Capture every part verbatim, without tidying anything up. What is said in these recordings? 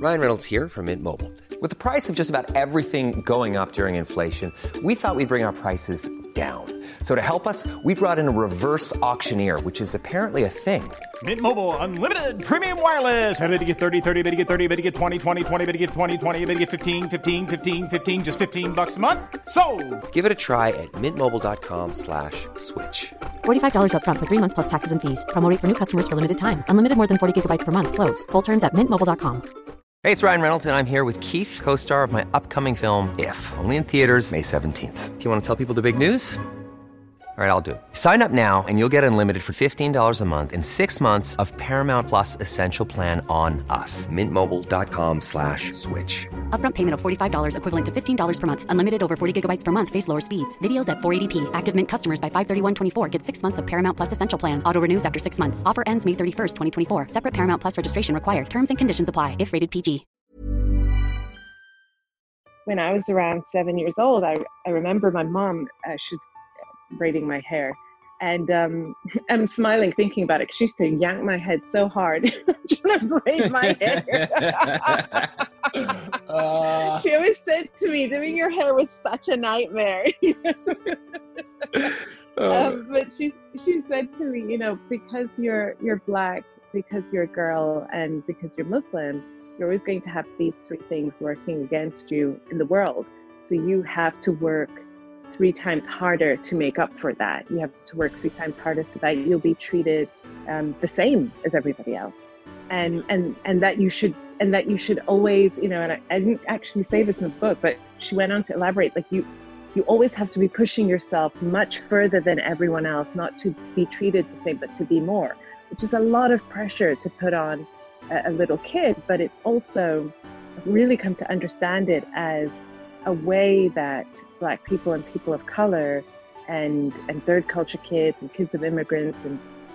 Ryan Reynolds here from Mint Mobile. With the price of just about everything going up during inflation, we thought we'd bring our prices down. So to help us, we brought in a reverse auctioneer, which is apparently a thing. Mint Mobile Unlimited Premium Wireless. How to get thirty, thirty, how to get thirty, how to get twenty, twenty, twenty, how to get twenty, twenty, how to get fifteen, fifteen, fifteen, fifteen, just fifteen bucks a month? Sold! Give it a try at mintmobile.com slash switch. forty-five dollars up front for three months plus taxes and fees. Promo rate for new customers for limited time. Unlimited more than forty gigabytes per month. Slows full terms at mint mobile dot com. Hey, it's Ryan Reynolds, and I'm here with Keith, co-star of my upcoming film, If, only in theaters May seventeenth. Do you want to tell people the big news? All right, I'll do it. Sign up now and you'll get unlimited for fifteen dollars a month and six months of Paramount Plus Essential Plan on us. Mintmobile.com slash switch. Upfront payment of forty-five dollars equivalent to fifteen dollars per month. Unlimited over forty gigabytes per month. Face lower speeds. Videos at four eighty p. Active Mint customers by five thirty-one twenty-four get six months of Paramount Plus Essential Plan. Auto renews after six months. Offer ends May thirty-first, twenty twenty-four. Separate Paramount Plus registration required. Terms and conditions apply if rated P G. When I was around seven years old, I, I remember my mom, uh, she's braiding my hair. And um, I'm smiling thinking about it because she used to yank my head so hard trying to braid my hair. uh, she always said to me, doing your hair was such a nightmare. um, but she she said to me, you know, because you're you're black, because you're a girl, and because you're Muslim, you're always going to have these three things working against you in the world. So you have to work three times harder to make up for that. You have to work three times harder so that you'll be treated um, the same as everybody else, and and and that you should and that you should always, you know. And I, I didn't actually say this in the book, but she went on to elaborate. Like you, you always have to be pushing yourself much further than everyone else, not to be treated the same, but to be more, which is a lot of pressure to put on a, a little kid. But it's also I've really come to understand it as a way that Black people and people of color and and third culture kids and kids of immigrants and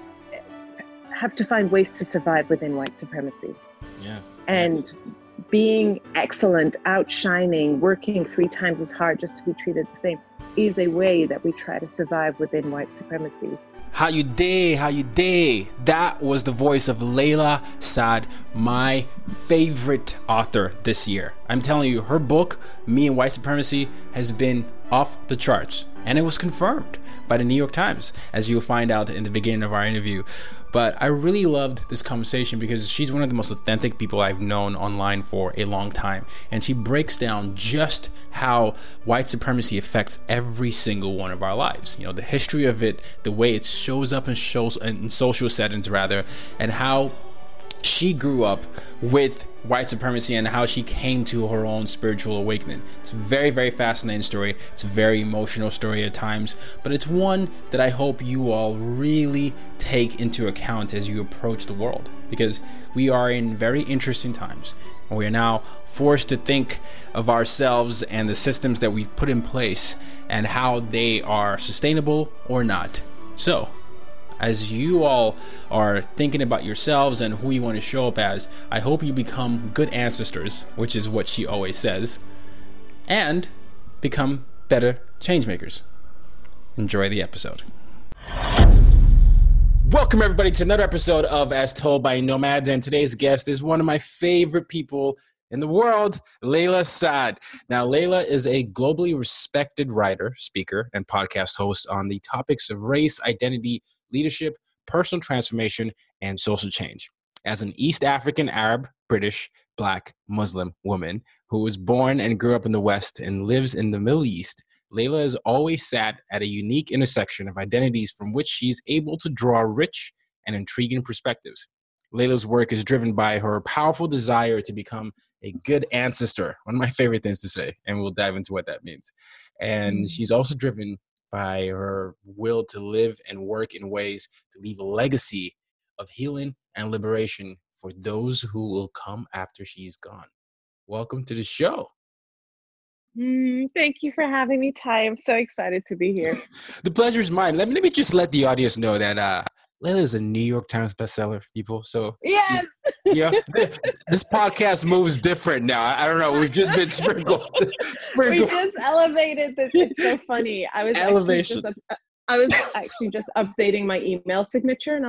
have to find ways to survive within white supremacy. Yeah. And being excellent, outshining, working three times as hard just to be treated the same is a way that we try to survive within white supremacy. How you day, how you day. That was the voice of Layla Saad, my favorite author this year. I'm telling you, her book, Me and White Supremacy, has been off the charts. And it was confirmed by the New York Times, as you'll find out in the beginning of our interview. But I really loved this conversation because she's one of the most authentic people I've known online for a long time. And she breaks down just how white supremacy affects every single one of our lives. You know, the history of it, the way it shows up in, shows, in social settings, rather, and how she grew up with white supremacy and how she came to her own spiritual awakening. It's a very, very fascinating story. It's a very emotional story at times, but it's one that I hope you all really take into account as you approach the world, because we are in very interesting times. We are now forced to think of ourselves and the systems that we've put in place and how they are sustainable or not. So, as you all are thinking about yourselves and who you want to show up as, I hope you become good ancestors, which is what she always says, and become better changemakers. Enjoy the episode. Welcome everybody to another episode of As Told by Nomads, and today's guest is one of my favorite people in the world, Layla Saad. Now, Layla is a globally respected writer, speaker, and podcast host on the topics of race, identity, leadership, personal transformation, and social change. As an East African, Arab, British, Black, Muslim woman who was born and grew up in the West and lives in the Middle East, Layla has always sat at a unique intersection of identities from which she's able to draw rich and intriguing perspectives. Layla's work is driven by her powerful desire to become a good ancestor, one of my favorite things to say, and we'll dive into what that means. And she's also driven by her will to live and work in ways to leave a legacy of healing and liberation for those who will come after she's gone. Welcome to the show. Mm, thank you for having me, Ty. I'm so excited to be here. The pleasure is mine. Let me, let me just let the audience know that uh, Layla is a New York Times bestseller, people. So yes, yeah, this podcast moves different now. I, I don't know. We've just been sprinkled. sprinkled. We just elevated this. It's so funny. I was elevation. Just, I was actually just updating my email signature, and I was like,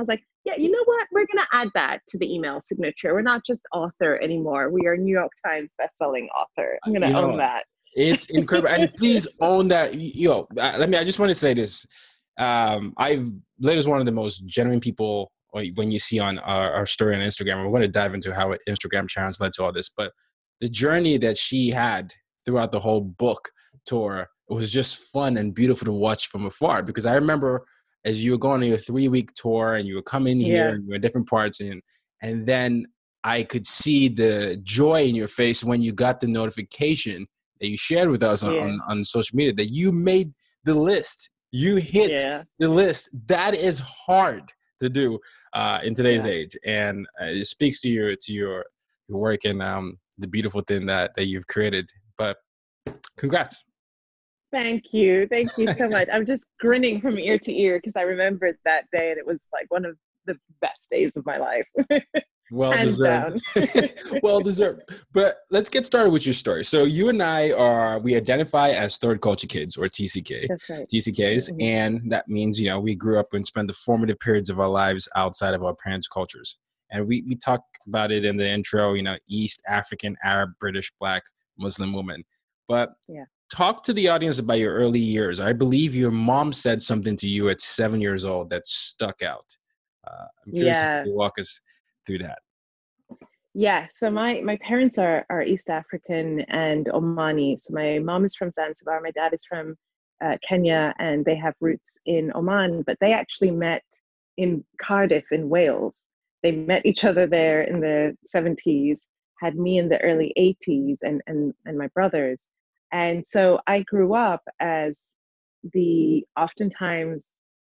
Yeah, you know what? We're going to add that to the email signature. We're not just author anymore. We are New York Times bestselling author. I'm going You to own know, that. it's incredible. And please own that. Yo, uh, let me, I just want to say this. Um, I've, Layla's one of the most genuine people when you see on our, our story on Instagram. And we're going to dive into how Instagram channels led to all this. But the journey that she had throughout the whole book tour, it was just fun and beautiful to watch from afar. Because I remember as you were going on your three-week tour and you were coming here Yeah. and you were in different parts, and and then I could see the joy in your face when you got the notification that you shared with us on, Yeah. on, on social media that you made the list. You hit Yeah. the list. That is hard to do uh, in today's Yeah. age, and uh, it speaks to your to your your work and um, the beautiful thing that that you've created. But congrats. Thank you. Thank you so much. I'm just grinning from ear to ear because I remembered that day and it was like one of the best days of my life. Well Hands deserved. down. Well deserved. But let's get started with your story. So you and I are, we identify as third culture kids, or T C K. That's right. T C Ks. Mhm. And that means, you know, we grew up and spent the formative periods of our lives outside of our parents' cultures. And we, we talk about it in the intro, you know, East African, Arab, British, Black, Muslim woman. But Yeah. talk to the audience about your early years. I believe your mom said something to you at seven years old that stuck out. Uh, I'm curious Yeah. if you walk us through that. Yeah, so my my parents are are East African and Omani. So my mom is from Zanzibar, my dad is from uh, Kenya, and they have roots in Oman. But they actually met in Cardiff in Wales. They met each other there in the seventies, had me in the early eighties, and and and my brothers. And so I grew up as the oftentimes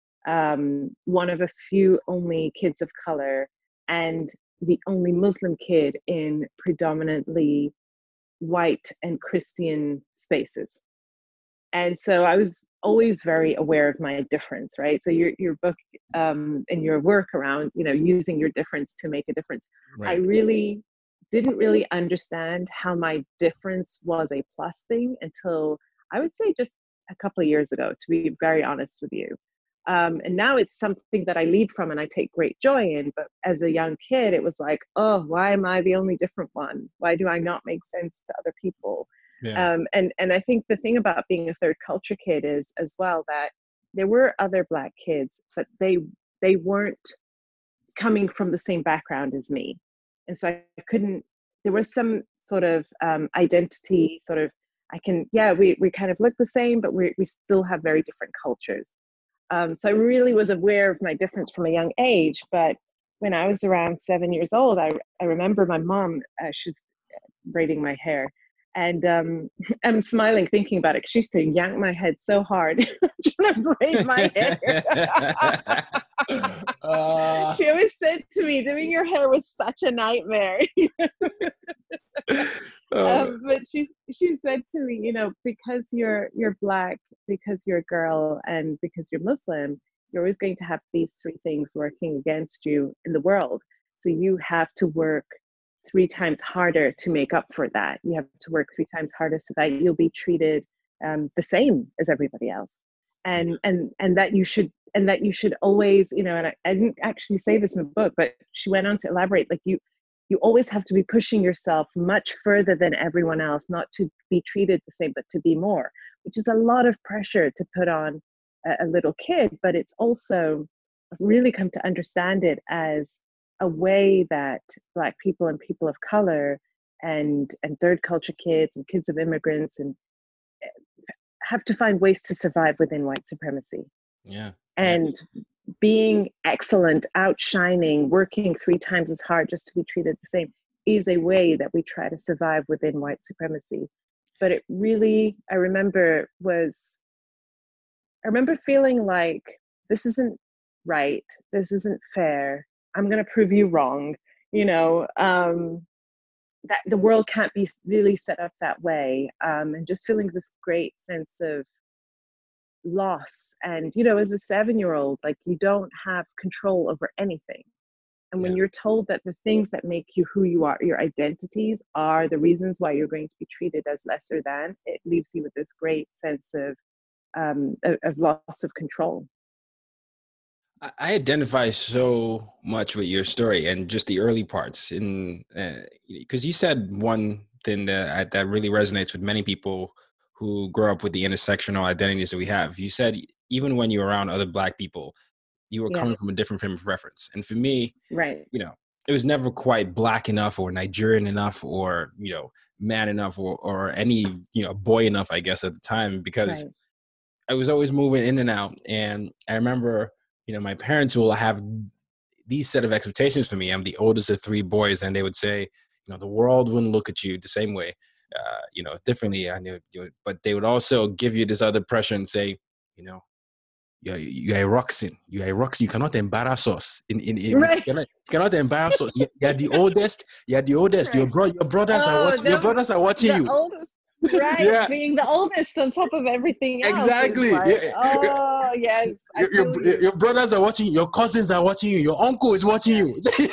um, one of a few only kids of color, and the only Muslim kid in predominantly white and Christian spaces. And so I was always very aware of my difference, right? So your your book um, and your work around, you know, using your difference to make a difference. I Right. really didn't really understand how my difference was a plus thing until I would say just a couple of years ago, to be very honest with you. Um, and now it's something that I lead from and I take great joy in. But as a young kid, it was like, oh, why am I the only different one? Why do I not make sense to other people? Yeah. Um, and and I think the thing about being a third culture kid is as well that there were other Black kids, but they they weren't coming from the same background as me, and so I couldn't. There was some sort of um, identity, sort of. I can, yeah, we we kind of look the same, but we we still have very different cultures. Um, so I really was aware of my difference from a young age. But when I was around seven years old, I I remember my mom. Uh, she's braiding my hair. And um, I'm smiling thinking about it because she used to yank my head so hard trying to braid my hair. uh, She always said to me, doing your hair was such a nightmare. oh, um, but she she said to me, you know, because you're you're Black, because you're a girl, and because you're Muslim, you're always going to have these three things working against you in the world. So you have to work three times harder to make up for that. You have to work three times harder so that you'll be treated um, the same as everybody else, and and and that you should and that you should always, you know. And I, I didn't actually say this in the book, but she went on to elaborate. Like you, you always have to be pushing yourself much further than everyone else, not to be treated the same, but to be more, which is a lot of pressure to put on a, a little kid. But it's also I've really come to understand it as a way that Black people and people of color and and third culture kids and kids of immigrants and have to find ways to survive within white supremacy. yeah. And yeah. Being excellent, outshining, working three times as hard just to be treated the same is a way that we try to survive within white supremacy. But it really, I remember was, I remember feeling like this isn't right, this isn't fair, I'm going to prove you wrong, you know, um, that the world can't be really set up that way. Um, and just feeling this great sense of loss. And, you know, as a seven-year-old, like you don't have control over anything. And when Yeah. you're told that the things that make you who you are, your identities, are the reasons why you're going to be treated as lesser than, it leaves you with this great sense of, um, of, of loss of control. I I identify so much with your story and just the early parts, in because you said one thing that that really resonates with many people who grow up with the intersectional identities that we have. You said even when you're around other Black people, you were Yeah, coming from a different frame of reference. And for me, right, you know, it was never quite Black enough or Nigerian enough or, you know, man enough or, or any, you know, boy enough, I guess, at the time, because right. I was always moving in and out. And I remember, you know, my parents will have these set of expectations for me. I'm the oldest of three boys, and they would say, you know, the world wouldn't look at you the same way, uh, you know, differently. I knew, but they would also give you this other pressure and say, you know, you're, you're a Roxin. You're a Roxin. You cannot embarrass us. In, in, in, you, Right. cannot, you cannot embarrass us. You're, you're the oldest. You're the oldest. Your Right. bro, your brothers are Oh, watching. Your the brothers are watching the you. oldest, right? Yeah, Being the oldest on top of everything else is exactly. like, Yeah. oh yes, I Your, feel your, you. your brothers are watching you, your cousins are watching you, your uncle is watching Yeah, you.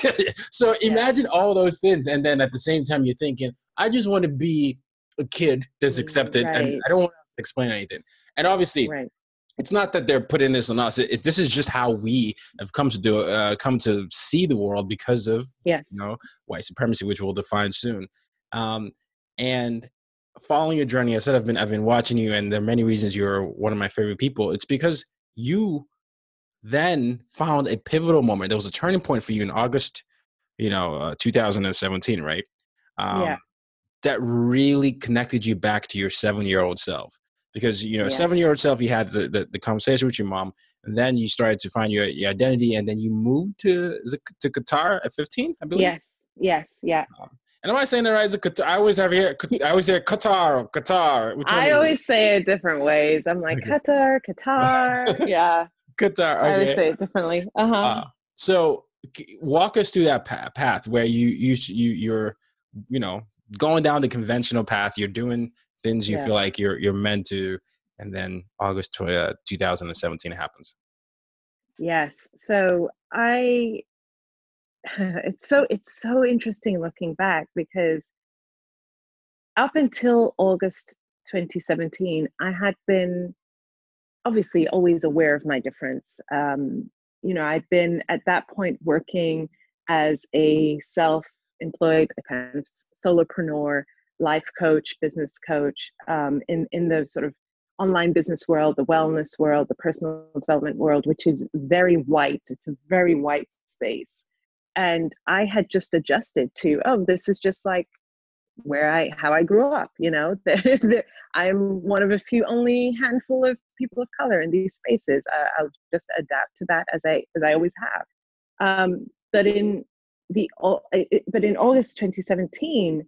So yeah. imagine all those things. And then at the same time, you're thinking, I just want to be a kid that's Mm, accepted and right, I don't want to explain anything. And obviously, right. it's not that they're putting this on us. It, it, this is just how we have come to do, uh, come to see the world because of, Yes, you know, white supremacy, which we'll define soon. Um, and following your journey, I said I've been I've been watching you, and there are many reasons you're one of my favorite people. It's because you then found a pivotal moment. There was a turning point for you in August, you know, uh, two thousand seventeen, right? yeah, Um, that really connected you back to your seven-year-old self. Because, you know, yeah. seven-year-old self, you had the, the, the conversation with your mom, and then you started to find your, your identity, and then you moved to is it, to Qatar at fifteen, I believe. Yes, yes, yeah. Um, and am I saying that right? Is it Qatar? I always have here. I always hear Qatar, or Qatar. Which one I is it? always say it different ways. I'm like Okay. Qatar, Qatar. Yeah, Qatar. I always Okay. say it differently. Uh huh. Uh, so c- walk us through that pa- path where you you you you're you know going down the conventional path. You're doing things you Yeah. feel like you're you're meant to, and then August tw- uh, two thousand seventeen happens. Yes. So I, it's so it's so interesting looking back because up until August twenty seventeen, I had been obviously always aware of my difference. Um, you know, I'd been at that point working as a self-employed, a kind of solopreneur, life coach, business coach, um, in in the sort of online business world, the wellness world, the personal development world, which is very white. It's a very white space. And I had just adjusted to, oh, this is just like where I how I grew up. You know, I'm one of a few only handful of people of color in these spaces. Uh, I'll just adapt to that as I as I always have. Um, but in the but in August twenty seventeen,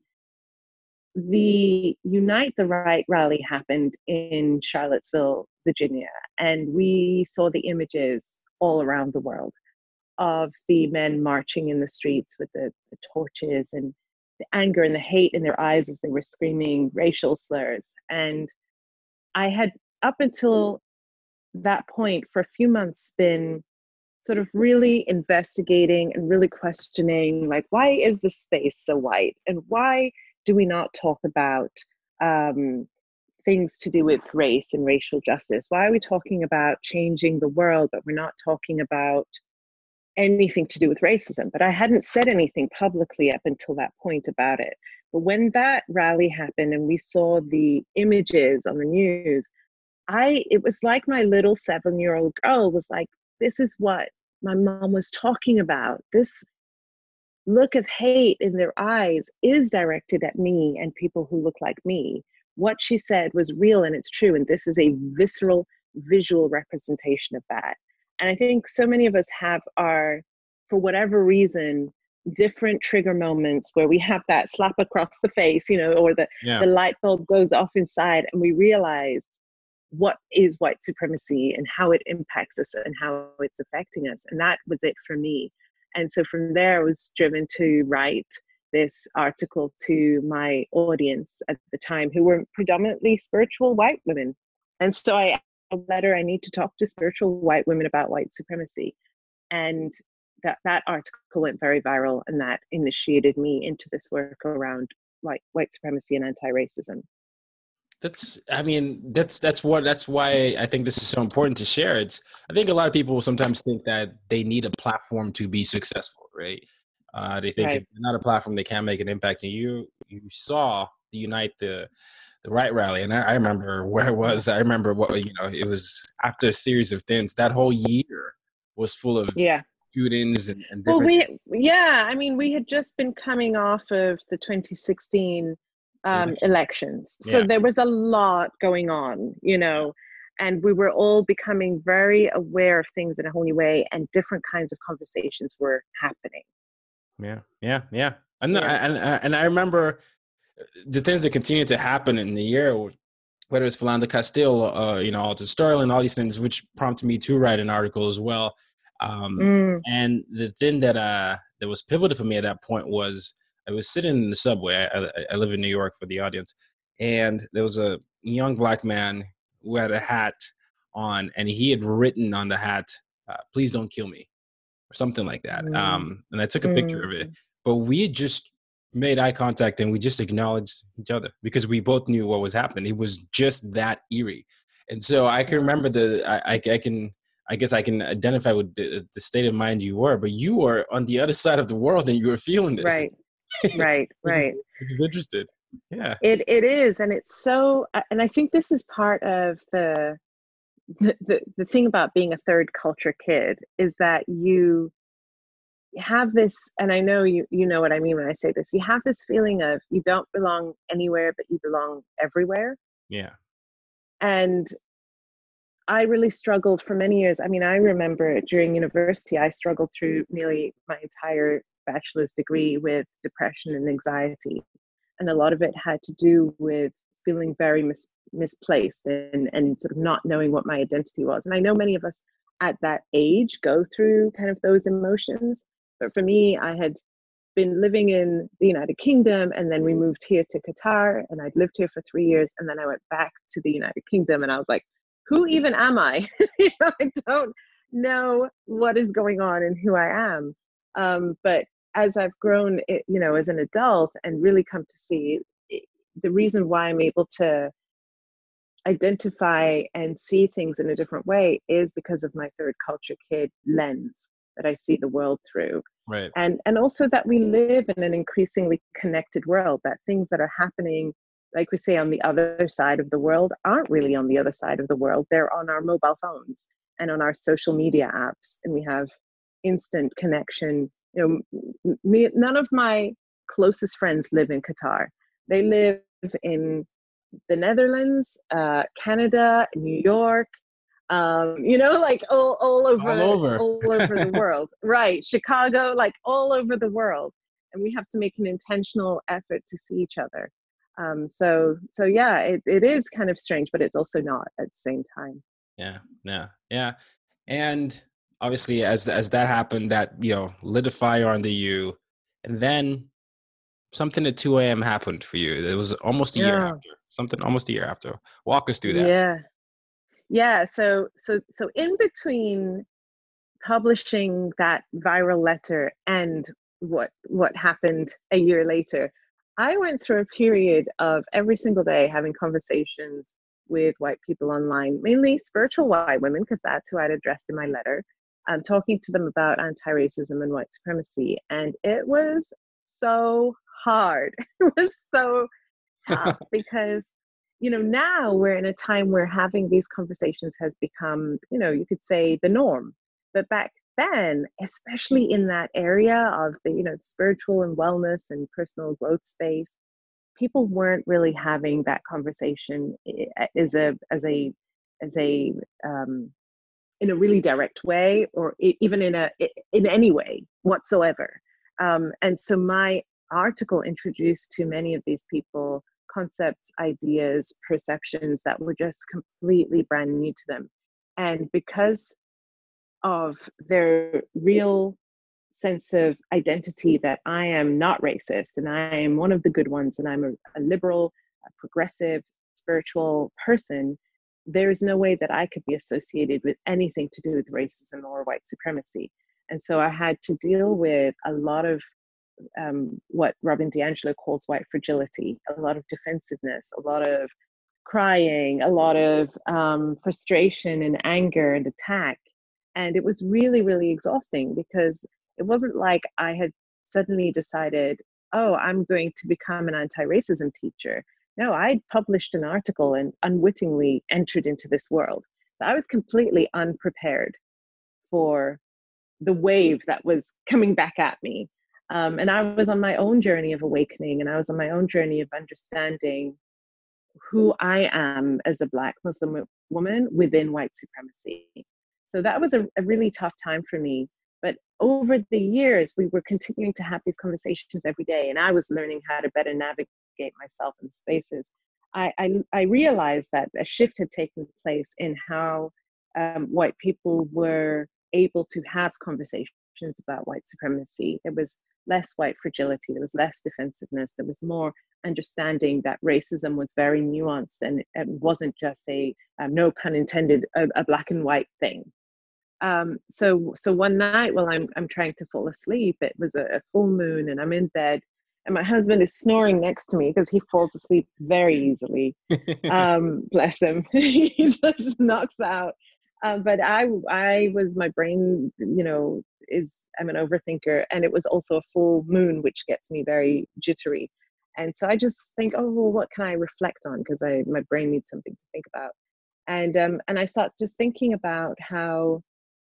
the Unite the Right rally happened in Charlottesville, Virginia, and we saw the images all around the world of the men marching in the streets with the, the torches and the anger and the hate in their eyes as they were screaming racial slurs. And I had, up until that point, for a few months, been sort of really investigating and really questioning, like, why is the space so white? And why do we not talk about um, things to do with race and racial justice? Why are we talking about changing the world, but we're not talking about anything to do with racism? But I hadn't said anything publicly up until that point about it. But when that rally happened and we saw the images on the news, I it was like my little seven-year-old girl was like, this is what my mom was talking about. This look of hate in their eyes is directed at me and people who look like me. What she said was real and it's true. And this is a visceral, visual representation of that. And I think so many of us have our, for whatever reason, different trigger moments where we have that slap across the face, you know, or the, Yeah. the light bulb goes off inside and we realize what is white supremacy and how it impacts us and how it's affecting us. And that was it for me. And so from there, I was driven to write this article to my audience at the time, who were predominantly spiritual white women. And so I a letter, I need to talk to spiritual white women about white supremacy. And that, that article went very viral, and that initiated me into this work around white, white supremacy and anti-racism. That's, I mean, that's that's what that's why I think this is so important to share. It's, I think a lot of people sometimes think that they need a platform to be successful, right? Uh, they think if Right. they're not a platform, they can't make an impact. And you you saw the Unite the the Right rally, and I, I remember where I was. I remember what, you know. It was after a series of things. That whole year was full of Yeah. shootings and, and Well, different. we, yeah, I mean, we had just been coming off of the twenty sixteen um, Elections. elections. So Yeah. there was a lot going on, you know, and we were all becoming very aware of things in a whole new way, and different kinds of conversations were happening. Yeah, yeah, yeah. And the- Yeah. and and I remember the things that continued to happen in the year, whether it's Philando Castile, uh, you know, Alton Sterling, all these things, which prompted me to write an article as well. Um, Mm, and the thing that uh, that was pivotal for me at that point was I was sitting in the subway. I, I, I live in New York for the audience, and there was a young black man who had a hat on, and he had written on the hat, uh, "Please don't kill me," or something like that. mm, Um, and I took a picture of it, mm. but we had just made eye contact and we just acknowledged each other because we both knew what was happening. It was just that eerie. And so I can Wow. remember the, I, I, I can, I guess I can identify with the, the state of mind you were, but you were on the other side of the world and you were feeling this, Right, right, which is, right. which is interesting. Yeah. It it is, and it's so, and I think this is part of the the, the, the thing about being a third culture kid is that you have this, and I know you you know what I mean when I say this, you have this feeling of you don't belong anywhere but you belong everywhere. Yeah. And I really struggled for many years. I mean, I remember during university I struggled through nearly my entire bachelor's degree with depression and anxiety, and a lot of it had to do with feeling very mis- misplaced and and sort of not knowing what my identity was. And I know many of us at that age go through kind of those emotions, but for me, I had been living in the United Kingdom, and then we moved here to Qatar, and I'd lived here for three years, and then I went back to the United Kingdom, and I was like, who even am I? You know, I don't know what is going on and who I am. Um, but as I've grown, it, you know, as an adult, and really come to see it, the reason why I'm able to identify and see things in a different way is because of my third culture kid lens that I see the world through. Right. And and also that we live in an increasingly connected world, that things that are happening, like we say, on the other side of the world aren't really on the other side of the world. They're on our mobile phones and on our social media apps, and we have instant connection. You know, me, none of my closest friends live in Qatar. They live in the Netherlands, uh, Canada, New York, um, you know, like all, all All over, over. all over the world, right? Chicago, like all over the world. And we have to make an intentional effort to see each other. Um, so, so yeah, it, it is kind of strange, but it's also not at the same time. Yeah. Yeah. Yeah. And obviously as, as that happened, that, you know, lit a fire under you, and then something at two a.m. happened for you. It was almost a year Yeah. after. Something almost a year after. Walk us through that. Yeah. Yeah. So, so, so in between publishing that viral letter and what what happened a year later, I went through a period of every single day having conversations with white people online, mainly spiritual white women, because that's who I'd addressed in my letter, um, talking to them about anti-racism and white supremacy. And it was so hard. It was so tough because, you know, now we're in a time where having these conversations has become, you know, you could say the norm. But back then, especially in that area of the, you know, spiritual and wellness and personal growth space, people weren't really having that conversation as a as a as a um, in a really direct way, or even in a in any way whatsoever. Um, and so my article introduced to many of these people concepts, ideas, perceptions that were just completely brand new to them. And because of their real sense of identity that I am not racist and I am one of the good ones and I'm a, a liberal, a progressive, spiritual person, there's no way that I could be associated with anything to do with racism or white supremacy. And so I had to deal with a lot of um, what Robin DiAngelo calls white fragility, a lot of defensiveness, a lot of crying, a lot of um, frustration and anger and attack. And it was really, really exhausting because it wasn't like I had suddenly decided, oh, I'm going to become an anti-racism teacher. No, I'd published an article and unwittingly entered into this world. So I was completely unprepared for the wave that was coming back at me. Um, and I was on my own journey of awakening, and I was on my own journey of understanding who I am as a Black Muslim woman within white supremacy. So that was a, a really tough time for me. But over the years, we were continuing to have these conversations every day, and I was learning how to better navigate myself in the spaces. I, I, I realized that a shift had taken place in how um, white people were able to have conversations about white supremacy. There was less white fragility, there was less defensiveness, there was more understanding that racism was very nuanced, and it wasn't just a, um, no pun intended, a, a black and white thing. Um, so so one night while I'm I'm trying to fall asleep, it was a, a full moon, and I'm in bed, and my husband is snoring next to me because he falls asleep very easily. Um, bless him, he just knocks out. Um, but I I was my brain, you know, is I'm an overthinker, and it was also a full moon, which gets me very jittery. And so I just think, oh, well, what can I reflect on? Because I my brain needs something to think about. And um, and I start just thinking about how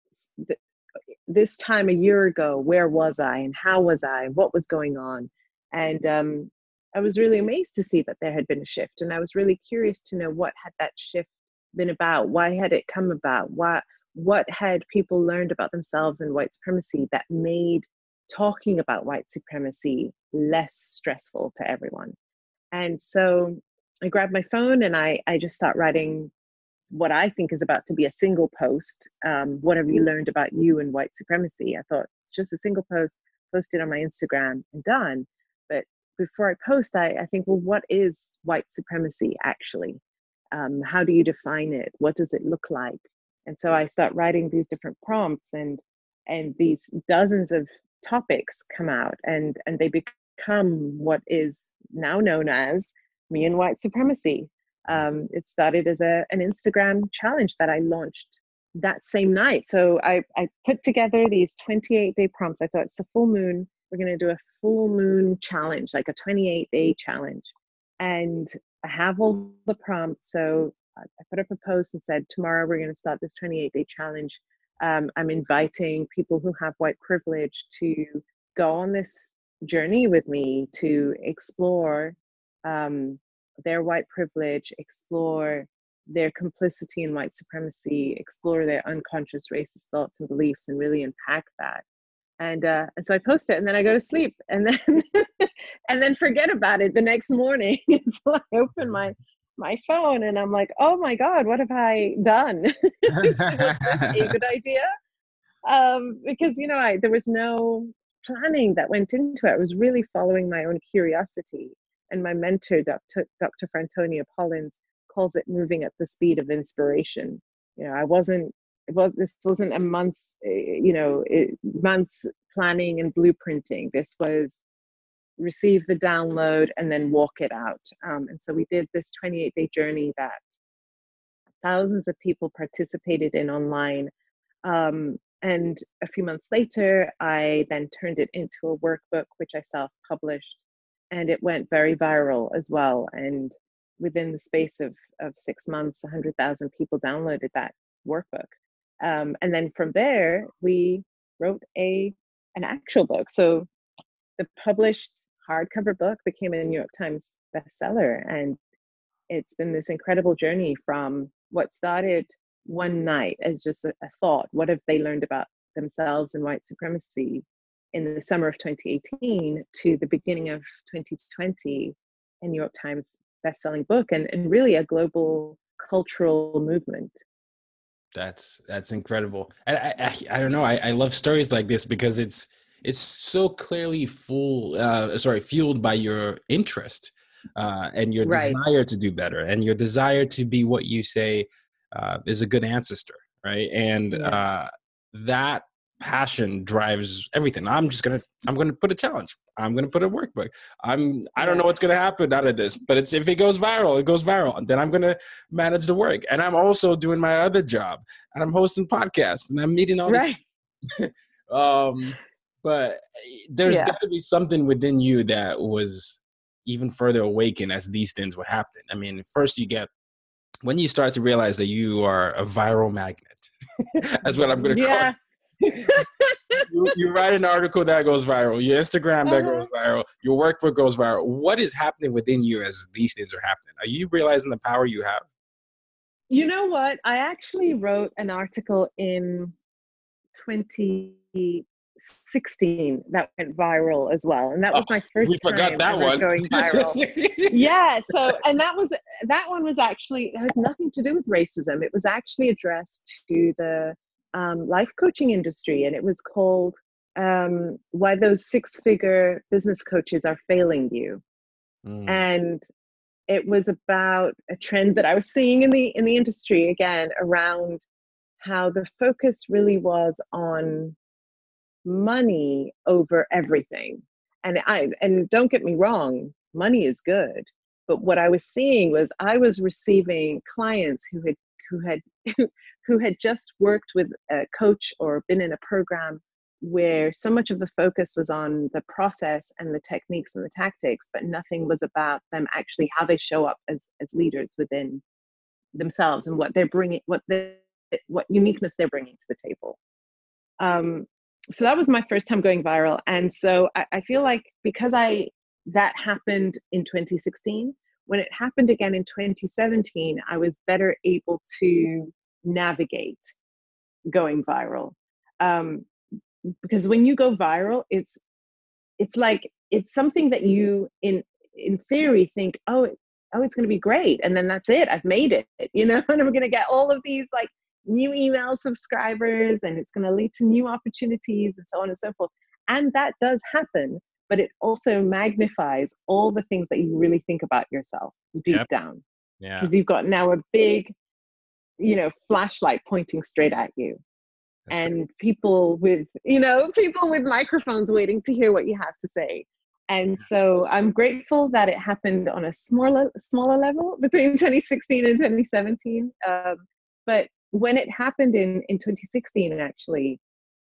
th- this time a year ago, where was I and how was I? What was going on? And um, I was really amazed to see that there had been a shift. And I was really curious to know what had that shift been about? Why had it come about? Why, what had people learned about themselves and white supremacy that made talking about white supremacy less stressful to everyone? And so I grabbed my phone and I, I just start writing what I think is about to be a single post. Um, what have you learned about you and white supremacy? I thought, just a single post, post it on my Instagram and done. But before I post, I, I think, well, what is white supremacy actually? Um, how do you define it? What does it look like? And so I start writing these different prompts, and and these dozens of topics come out, and and they become what is now known as Me and White Supremacy. Um, it started as a an Instagram challenge that I launched that same night. So I, I put together these twenty-eight day prompts. I thought, it's a full moon. We're going to do a full moon challenge, like a twenty-eight day challenge. And I have all the prompts. So I put up a post and said, tomorrow we're going to start this twenty-eight day challenge. Um, I'm inviting people who have white privilege to go on this journey with me to explore um, their white privilege, explore their complicity in white supremacy, explore their unconscious racist thoughts and beliefs, and really unpack that. And uh, and so I post it, and then I go to sleep, and then and then forget about it the next morning. So I open my my phone, and I'm like, oh my God, what have I done? Was this a good idea? Um, because you know, I there was no planning that went into it. I was really following my own curiosity. And my mentor, Doctor Doctor Frantonia Pollins, calls it moving at the speed of inspiration. You know, I wasn't, it was, this wasn't a month's, you know, it, months planning and blueprinting. This was receive the download and then walk it out. Um, and so we did this twenty-eight day journey that thousands of people participated in online. Um, and a few months later, I then turned it into a workbook, which I self-published. And it went very viral as well. And within the space of, of six months, one hundred thousand people downloaded that workbook. Um, and then from there, we wrote a an actual book. So the published hardcover book became a New York Times bestseller. And it's been this incredible journey from what started one night as just a, a thought. What have they learned about themselves and white supremacy in the summer of twenty eighteen to the beginning of twenty twenty, a New York Times bestselling book, and, and really a global cultural movement. That's that's incredible. I I, I, I don't know. I, I love stories like this because it's it's so clearly full, uh, sorry, fueled by your interest uh, and your Right. desire to do better, and your desire to be what you say uh, is a good ancestor, right? And Yeah. uh, that passion drives everything. I'm just gonna I'm gonna put a challenge. I'm gonna put a workbook. I'm I don't know what's gonna happen out of this, but it's if it goes viral, it goes viral. Then I'm gonna manage the work. And I'm also doing my other job, and I'm hosting podcasts, and I'm meeting all Right. these. um, but there's Yeah. got to be something within you that was even further awakened as these things would happen. I mean, first you get when you start to realize that you are a viral magnet. That's what I'm gonna call Yeah. it. you, you write an article that goes viral, your Instagram that Uh-huh. goes viral, your workbook goes viral. What is happening within you as these things are happening? Are you realizing the power you have? You know what? I actually wrote an article in twenty sixteen that went viral as well, and that was Oh, my first we forgot time that ever one. going viral. Yeah, so and that was that one was actually it had nothing to do with racism. It was actually addressed to the um, life coaching industry, and it was called um, "Why Those Six-Figure Business Coaches Are Failing You," Mm, and it was about a trend that I was seeing in the in the industry again around how the focus really was on money over everything. And I and don't get me wrong, money is good. But what I was seeing was I was receiving clients who had who had who had just worked with a coach or been in a program where so much of the focus was on the process and the techniques and the tactics, but nothing was about them actually how they show up as as leaders within themselves and what they're bringing, what they what uniqueness they're bringing to the table. Um, so that was my first time going viral, and so I, I feel like because I that happened in twenty sixteen, when it happened again in twenty seventeen, I was better able to navigate going viral. Um, because when you go viral, it's it's like it's something that you in in theory think, oh, oh, it's going to be great, and then that's it. I've made it, you know, and I'm going to get all of these like new email subscribers, and it's going to lead to new opportunities, and so on and so forth. And that does happen, but it also magnifies all the things that you really think about yourself deep Yep. down, yeah. because you've got now a big, you know, flashlight pointing straight at you. That's true. And people with, you know, people with microphones waiting to hear what you have to say. And so I'm grateful that it happened on a smaller, smaller level between twenty sixteen and twenty seventeen. Um, but when it happened in, in twenty sixteen, actually,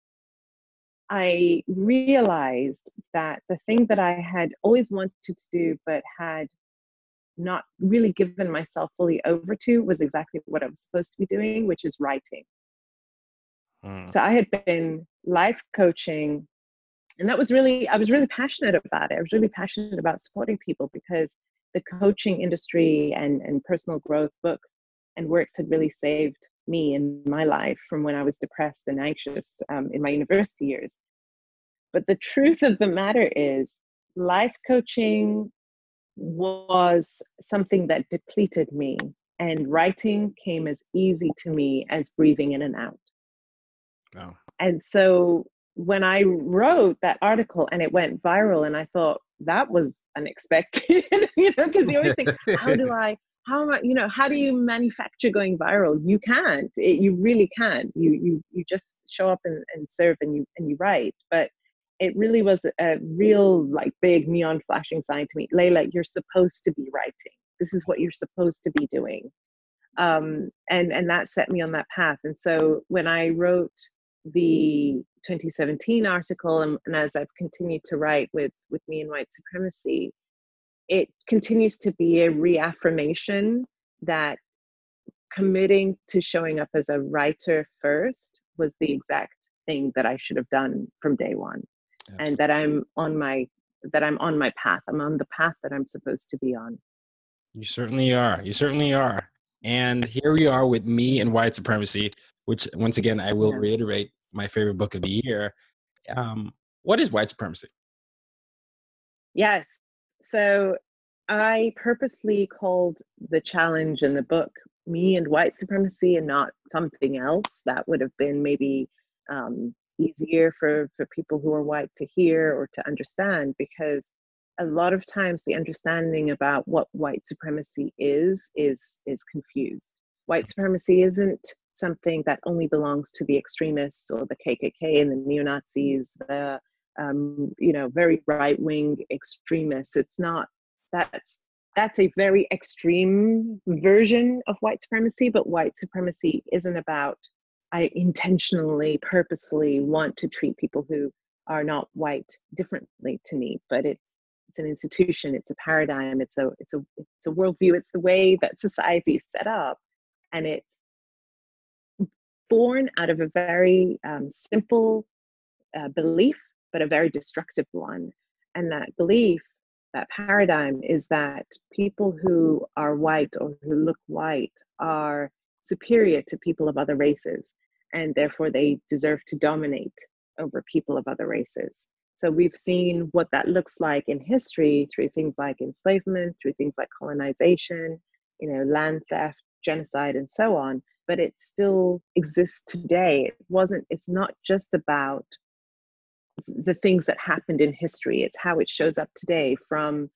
I realized that the thing that I had always wanted to do, but had not really given myself fully over to, was exactly what I was supposed to be doing, which is writing. Mm. So I had been life coaching, and that was really, I was really passionate about it. I was really passionate about supporting people because the coaching industry and, and personal growth books and works had really saved me in my life from when I was depressed and anxious um, in my university years. But the truth of the matter is, life coaching was something that depleted me, and writing came as easy to me as breathing in and out. Wow. And so when I wrote that article and it went viral, and I thought that was unexpected, you know, because you always think, how do I, how am I, you know, how do you manufacture going viral? You can't, it, you really can't. You, you, you just show up and, and serve and you, and you write. But it really was a real like big neon flashing sign to me. Layla, you're supposed to be writing. This is what you're supposed to be doing. Um, and, and that set me on that path. And so when I wrote the twenty seventeen article, and, and as I've continued to write with, with Me and White Supremacy, it continues to be a reaffirmation that committing to showing up as a writer first was the exact thing that I should have done from day one. Absolutely. And that I'm on my, that I'm on my path. I'm on the path that I'm supposed to be on. You certainly are. You certainly are. And here we are with Me and White Supremacy, which once again, I will Yeah. reiterate, my favorite book of the year. Um, what is white supremacy? Yes. So I purposely called the challenge in the book Me and White Supremacy and not something else. That would have been maybe um, easier for, for people who are white to hear or to understand, because a lot of times the understanding about what white supremacy is, is, is confused. White supremacy isn't something that only belongs to the extremists or the K K K and the neo-Nazis, the um, you know, very right-wing extremists. It's not, that's that's a very extreme version of white supremacy, but white supremacy isn't about, I intentionally, purposefully want to treat people who are not white differently to me, but it's it's an institution, it's a paradigm, it's a it's a it's a worldview, it's the way that society is set up, and it's born out of a very um, simple uh, belief, but a very destructive one. And that belief, that paradigm, is that people who are white or who look white are superior to people of other races, and therefore they deserve to dominate over people of other races. So we've seen what that looks like in history through things like enslavement, through things like colonization, you know, land theft, genocide, and so on. But it still exists today. It wasn't, it's not just about the things that happened in history. It's how it shows up today, from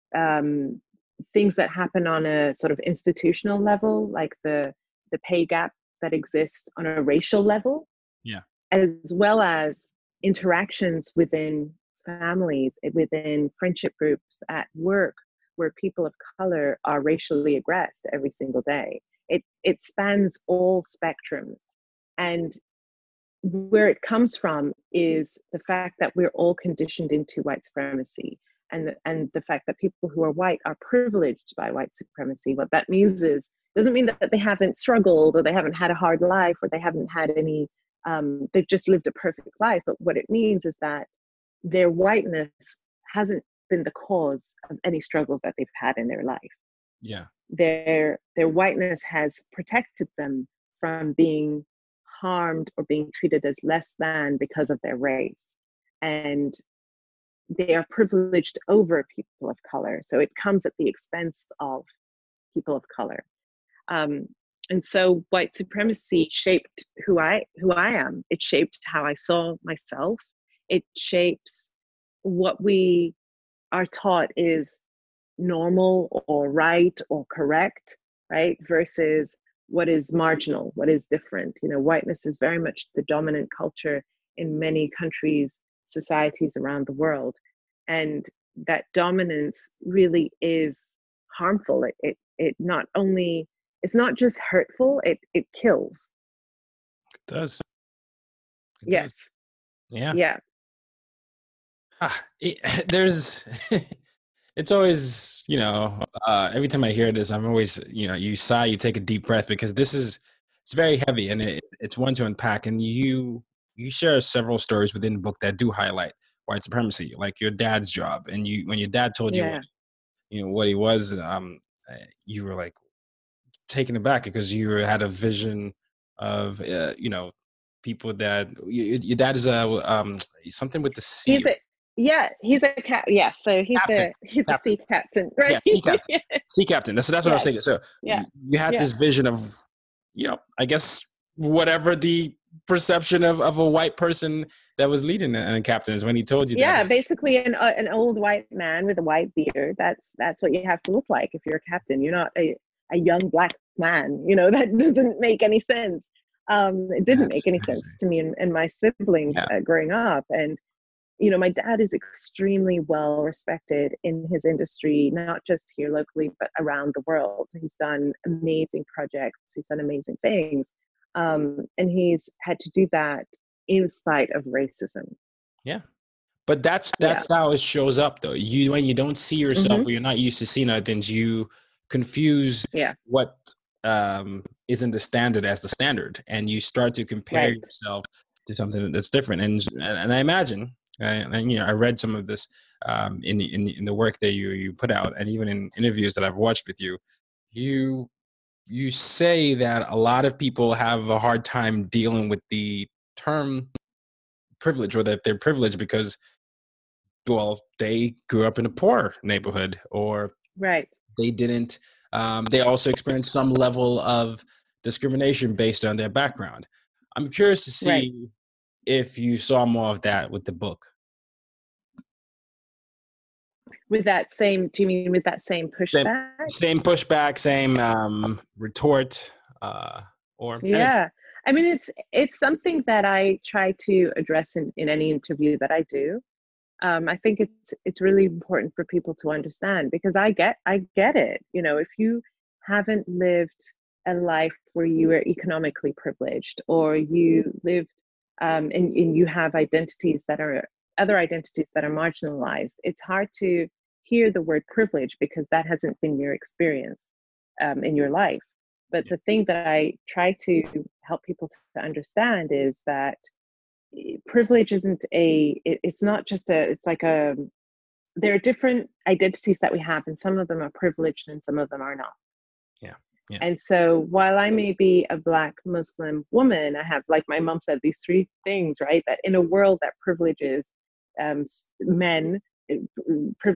um, things that happen on a sort of institutional level, like the, the pay gap that exists on a racial level, yeah, as well as interactions within families, within friendship groups, at work, where people of color are racially aggressed every single day. It it spans all spectrums. And where it comes from is the fact that we're all conditioned into white supremacy, and, and the fact that people who are white are privileged by white supremacy. What that means is, doesn't mean that they haven't struggled, or they haven't had a hard life, or they haven't had any, um, they've just lived a perfect life. But what it means is that their whiteness hasn't been the cause of any struggle that they've had in their life. Yeah. Their their whiteness has protected them from being harmed or being treated as less than because of their race. And they are privileged over people of color. So it comes at the expense of people of color. Um, and so white supremacy shaped who I who I am. It shaped how I saw myself. It shapes what we are taught is normal or right or correct, right? Versus what is marginal, what is different. You know, whiteness is very much the dominant culture in many countries, societies around the world. And that dominance really is harmful. It, it, it not only, it's not just hurtful, it, it kills. It does. It yes. does. Yeah. Yeah. Ah, it, there's, it's always, you know, uh, every time I hear this, I'm always, you know, you sigh, you take a deep breath, because this is, it's very heavy, and it, it's one to unpack. And you, you share several stories within the book that do highlight white supremacy, like your dad's job. And you, when your dad told you, Yeah. what, you know, what he was, um, you were like taken aback, because you had a vision of, uh, you know, people that, you, your dad is a, um, something with the sea. He's a, Yeah, he's a cat. Yeah, so he's Captain. a he's Captain. a sea captain, right? Yeah, sea captain. Sea captain. That's that's what Yes. I was saying. So Yeah. you had Yeah. this vision of, you know, I guess whatever the perception of, of a white person that was leading a, a captain is, when he told you Yeah, that. basically an uh, an old white man with a white beard. That's that's what you have to look like if you're a captain. You're not a, a young black man. You know, that doesn't make any sense. Um, it didn't That's make any crazy. sense to me and, and my siblings Yeah. uh, growing up. And you know, my dad is extremely well respected in his industry, not just here locally, but around the world. He's done amazing projects. He's done amazing things. Um, and he's had to do that in spite of racism. Yeah. But that's that's Yeah. how it shows up, though. You, when you don't see yourself, Mhm. or you're not used to seeing other things, you confuse Yeah. what um, isn't the standard as the standard, and you start to compare Right. yourself to something that's different. And and I imagine, and, and you know, I read some of this um, in the, in the, in the work that you you put out, and even in interviews that I've watched with you, you you say that a lot of people have a hard time dealing with the term privilege, or that they're privileged because, well, they grew up in a poor neighborhood, or Right. they didn't. Um, they also experienced some level of discrimination based on their background. I'm curious to see Right. if you saw more of that with the book. With that same, do you mean with that same Same, pushback? same pushback, same um, retort. Uh, Or Yeah. I mean, it's it's something that I try to address in, in any interview that I do. Um, I think it's it's really important for people to understand because I get I get it. You know, if you haven't lived a life where you were economically privileged or you lived um, and, and you have identities that are other identities that are marginalized, it's hard to hear the word privilege because that hasn't been your experience um, in your life. But Yeah. the thing that I try to help people to understand is that privilege isn't a it, it's not just a it's like a there are different identities that we have and some of them are privileged and some of them are not. Yeah. Yeah. And so while I may be a Black Muslim woman, I have, like my mom said, these three things, right? That in a world that privileges um, men, priv-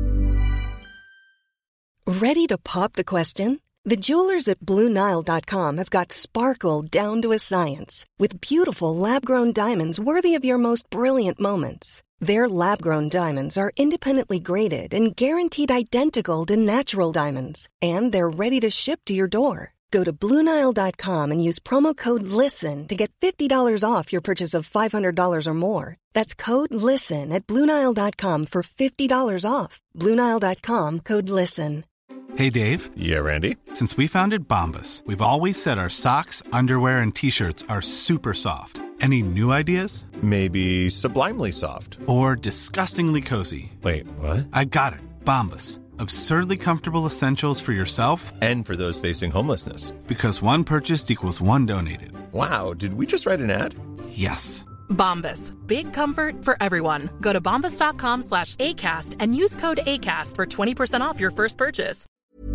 Ready to pop the question? The jewelers at Blue Nile dot com have got sparkle down to a science with beautiful lab-grown diamonds worthy of your most brilliant moments. Their lab-grown diamonds are independently graded and guaranteed identical to natural diamonds, and they're ready to ship to your door. Go to Blue Nile dot com and use promo code LISTEN to get fifty dollars off your purchase of five hundred dollars or more. That's code LISTEN at Blue Nile dot com for fifty dollars off. Blue Nile dot com, code LISTEN. Hey, Dave. Yeah, Randy. Since we founded Bombas, we've always said our socks, underwear, and T-shirts are super soft. Any new ideas? Maybe sublimely soft. Or disgustingly cozy. Wait, what? I got it. Bombas. Absurdly comfortable essentials for yourself And for those facing homelessness. because one purchased equals one donated. Wow, did we just write an ad? Yes. Bombas. Big comfort for everyone. Go to bombas dot com slash ACAST and use code ACAST for twenty percent off your first purchase.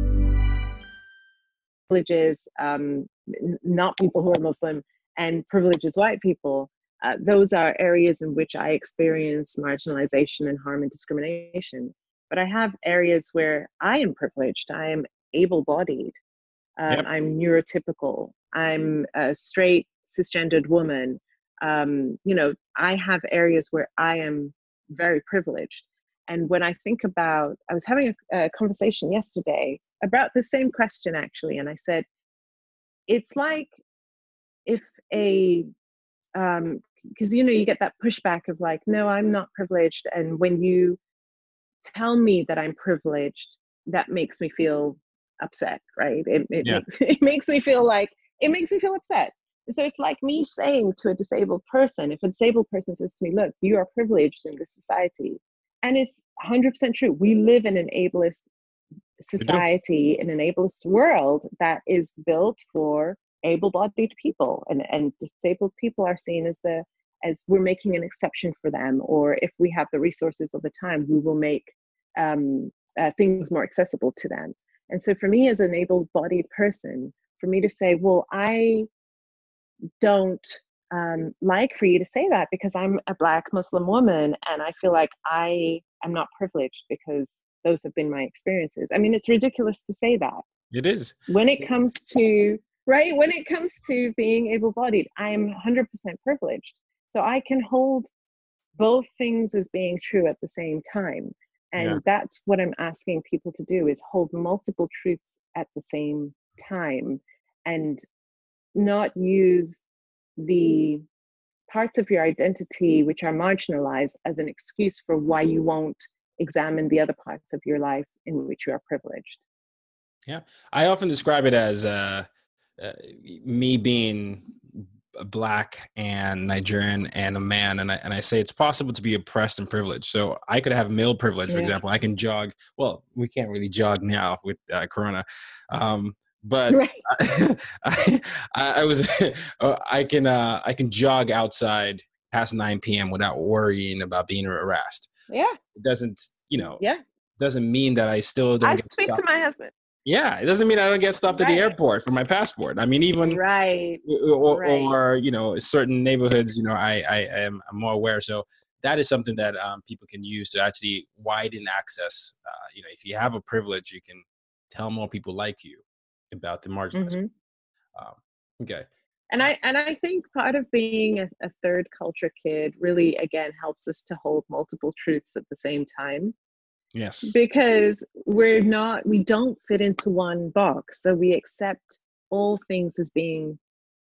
privileges um, n- not people who are Muslim and privileges white people. Uh, those are areas in which I experience marginalization and harm and discrimination. But I have areas where I am privileged. I am able-bodied. Um, Yep. I'm neurotypical. I'm a straight cisgendered woman. Um, you know, I have areas where I am very privileged. And when I think about, I was having a, a conversation yesterday about the same question actually, and I said, it's like if a, um, because you know you get that pushback of like, no, I'm not privileged, and when you tell me that I'm privileged, that makes me feel upset, right? It, it, Yeah. makes, it makes me feel like, it makes me feel upset. So it's like me saying to a disabled person, if a disabled person says to me, look, you are privileged in this society. And it's one hundred percent true. We live in an ableist society, in an ableist world that is built for able-bodied people. And, and disabled people are seen as the as we're making an exception for them, or if we have the resources of the time, we will make um, uh, things more accessible to them. And so for me as an able-bodied person, for me to say, well, I don't um, like for you to say that because I'm a Black Muslim woman and I feel like I am not privileged because those have been my experiences. I mean, it's ridiculous to say that. It is. When it comes to, right, when it comes to being able-bodied, I am one hundred percent privileged. So I can hold both things as being true at the same time. And Yeah. that's what I'm asking people to do, is hold multiple truths at the same time and not use the parts of your identity which are marginalized as an excuse for why you won't examine the other parts of your life in which you are privileged. Yeah. I often describe it as uh, uh, me being Black and Nigerian and a man. And I, and I say it's possible to be oppressed and privileged. So I could have male privilege, for Yeah. example. I can jog. Well, we can't really jog now with uh, Corona. Um, but Right. I, I, I was, I can, uh, I can jog outside past nine p.m. without worrying about being harassed. Yeah. It doesn't, you know, Yeah. doesn't mean that I still don't I get speak to stopped. my husband. Yeah, it doesn't mean I don't get stopped at the Right. airport for my passport. I mean, even Right. or, Right. or you know, certain neighborhoods, you know, I I am I'm more aware. So that is something that um, people can use to actually widen access. Uh, you know, if you have a privilege, you can tell more people like you about the marginalized. Mhm. Um, okay. And I and I think part of being a, a third culture kid really, again, helps us to hold multiple truths at the same time, Yes. because we're not we don't fit into one box, so we accept all things as being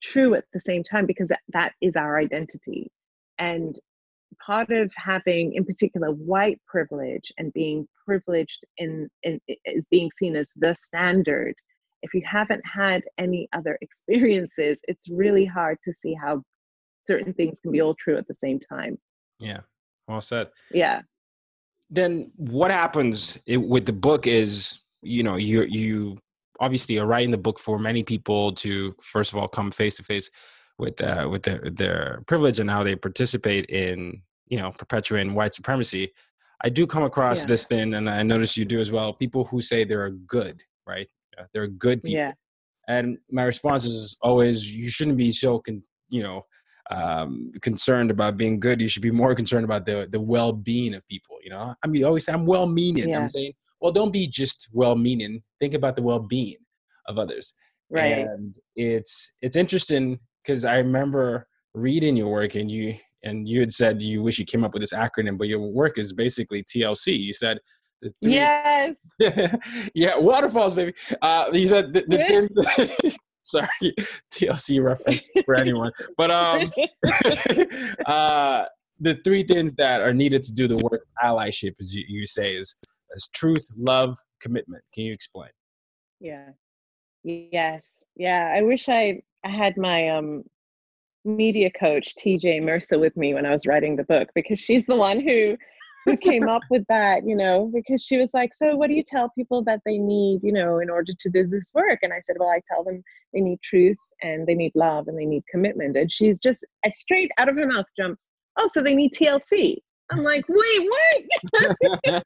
true at the same time, because that, that is our identity. And part of having, in particular, white privilege and being privileged in, in is being seen as the standard. If you haven't had any other experiences, it's really hard to see how certain things can be all true at the same time. Yeah, well said. Yeah. Then what happens with the book is, you know, you you obviously are writing the book for many people to, first of all, come face to face with uh, with their their privilege and how they participate in, you know, perpetuating white supremacy. I do come across Yeah. this thing, and I notice you do as well, people who say they're good, right? They're good people. Yeah. And my response is always, you shouldn't be so, con- you know, um, concerned about being good. You should be more concerned about the the well-being of people, you know? I mean, I always say I'm well-meaning. Yeah. I'm saying, well, don't be just well-meaning. Think about the well-being of others. Right. And it's it's interesting because I remember reading your work, and you and you had said you wish you came up with this acronym, but your work is basically T L C. You said the three, yes. yeah, waterfalls, baby. Uh, you said the, the things. Sorry, T L C reference for anyone, but um, uh, the three things that are needed to do the work of allyship, as you, you say, is is truth, love, commitment. Can you explain? Yeah. Yes. Yeah. I wish I, I had my um media coach T J Mercer with me when I was writing the book, because she's the one who who came up with that, you know, because she was like, so what do you tell people that they need, you know, in order to do this work? And I said, well, I tell them they need truth and they need love and they need commitment. And she's just straight out of her mouth jumps, oh, so they need T L C. I'm like, wait, what?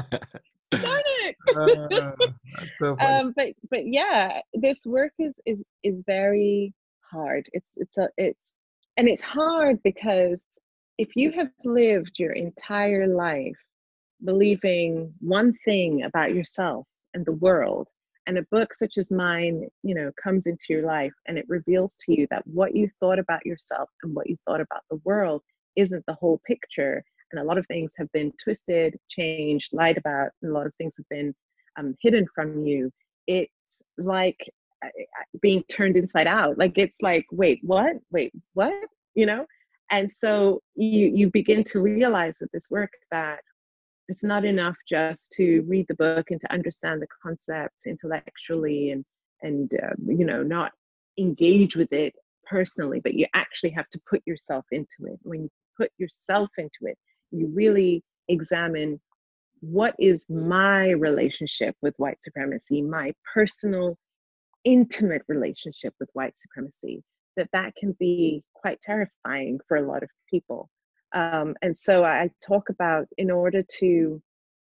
Darn it. uh, that's so funny. um, but but yeah, this work is is is very hard. It's it's a it's and it's hard because if you have lived your entire life believing one thing about yourself and the world, and a book such as mine, you know, comes into your life and it reveals to you that what you thought about yourself and what you thought about the world isn't the whole picture, and a lot of things have been twisted, changed, lied about, and a lot of things have been um, hidden from you. It's like being turned inside out. Like, it's like, wait, what? Wait, what? You know? And so you you begin to realize with this work that it's not enough just to read the book and to understand the concepts intellectually and, and uh, you know, not engage with it personally, but you actually have to put yourself into it. When you put yourself into it, you really examine, what is my relationship with white supremacy, my personal, intimate relationship with white supremacy, that that can be quite terrifying for a lot of people. Um, and so I talk about, in order to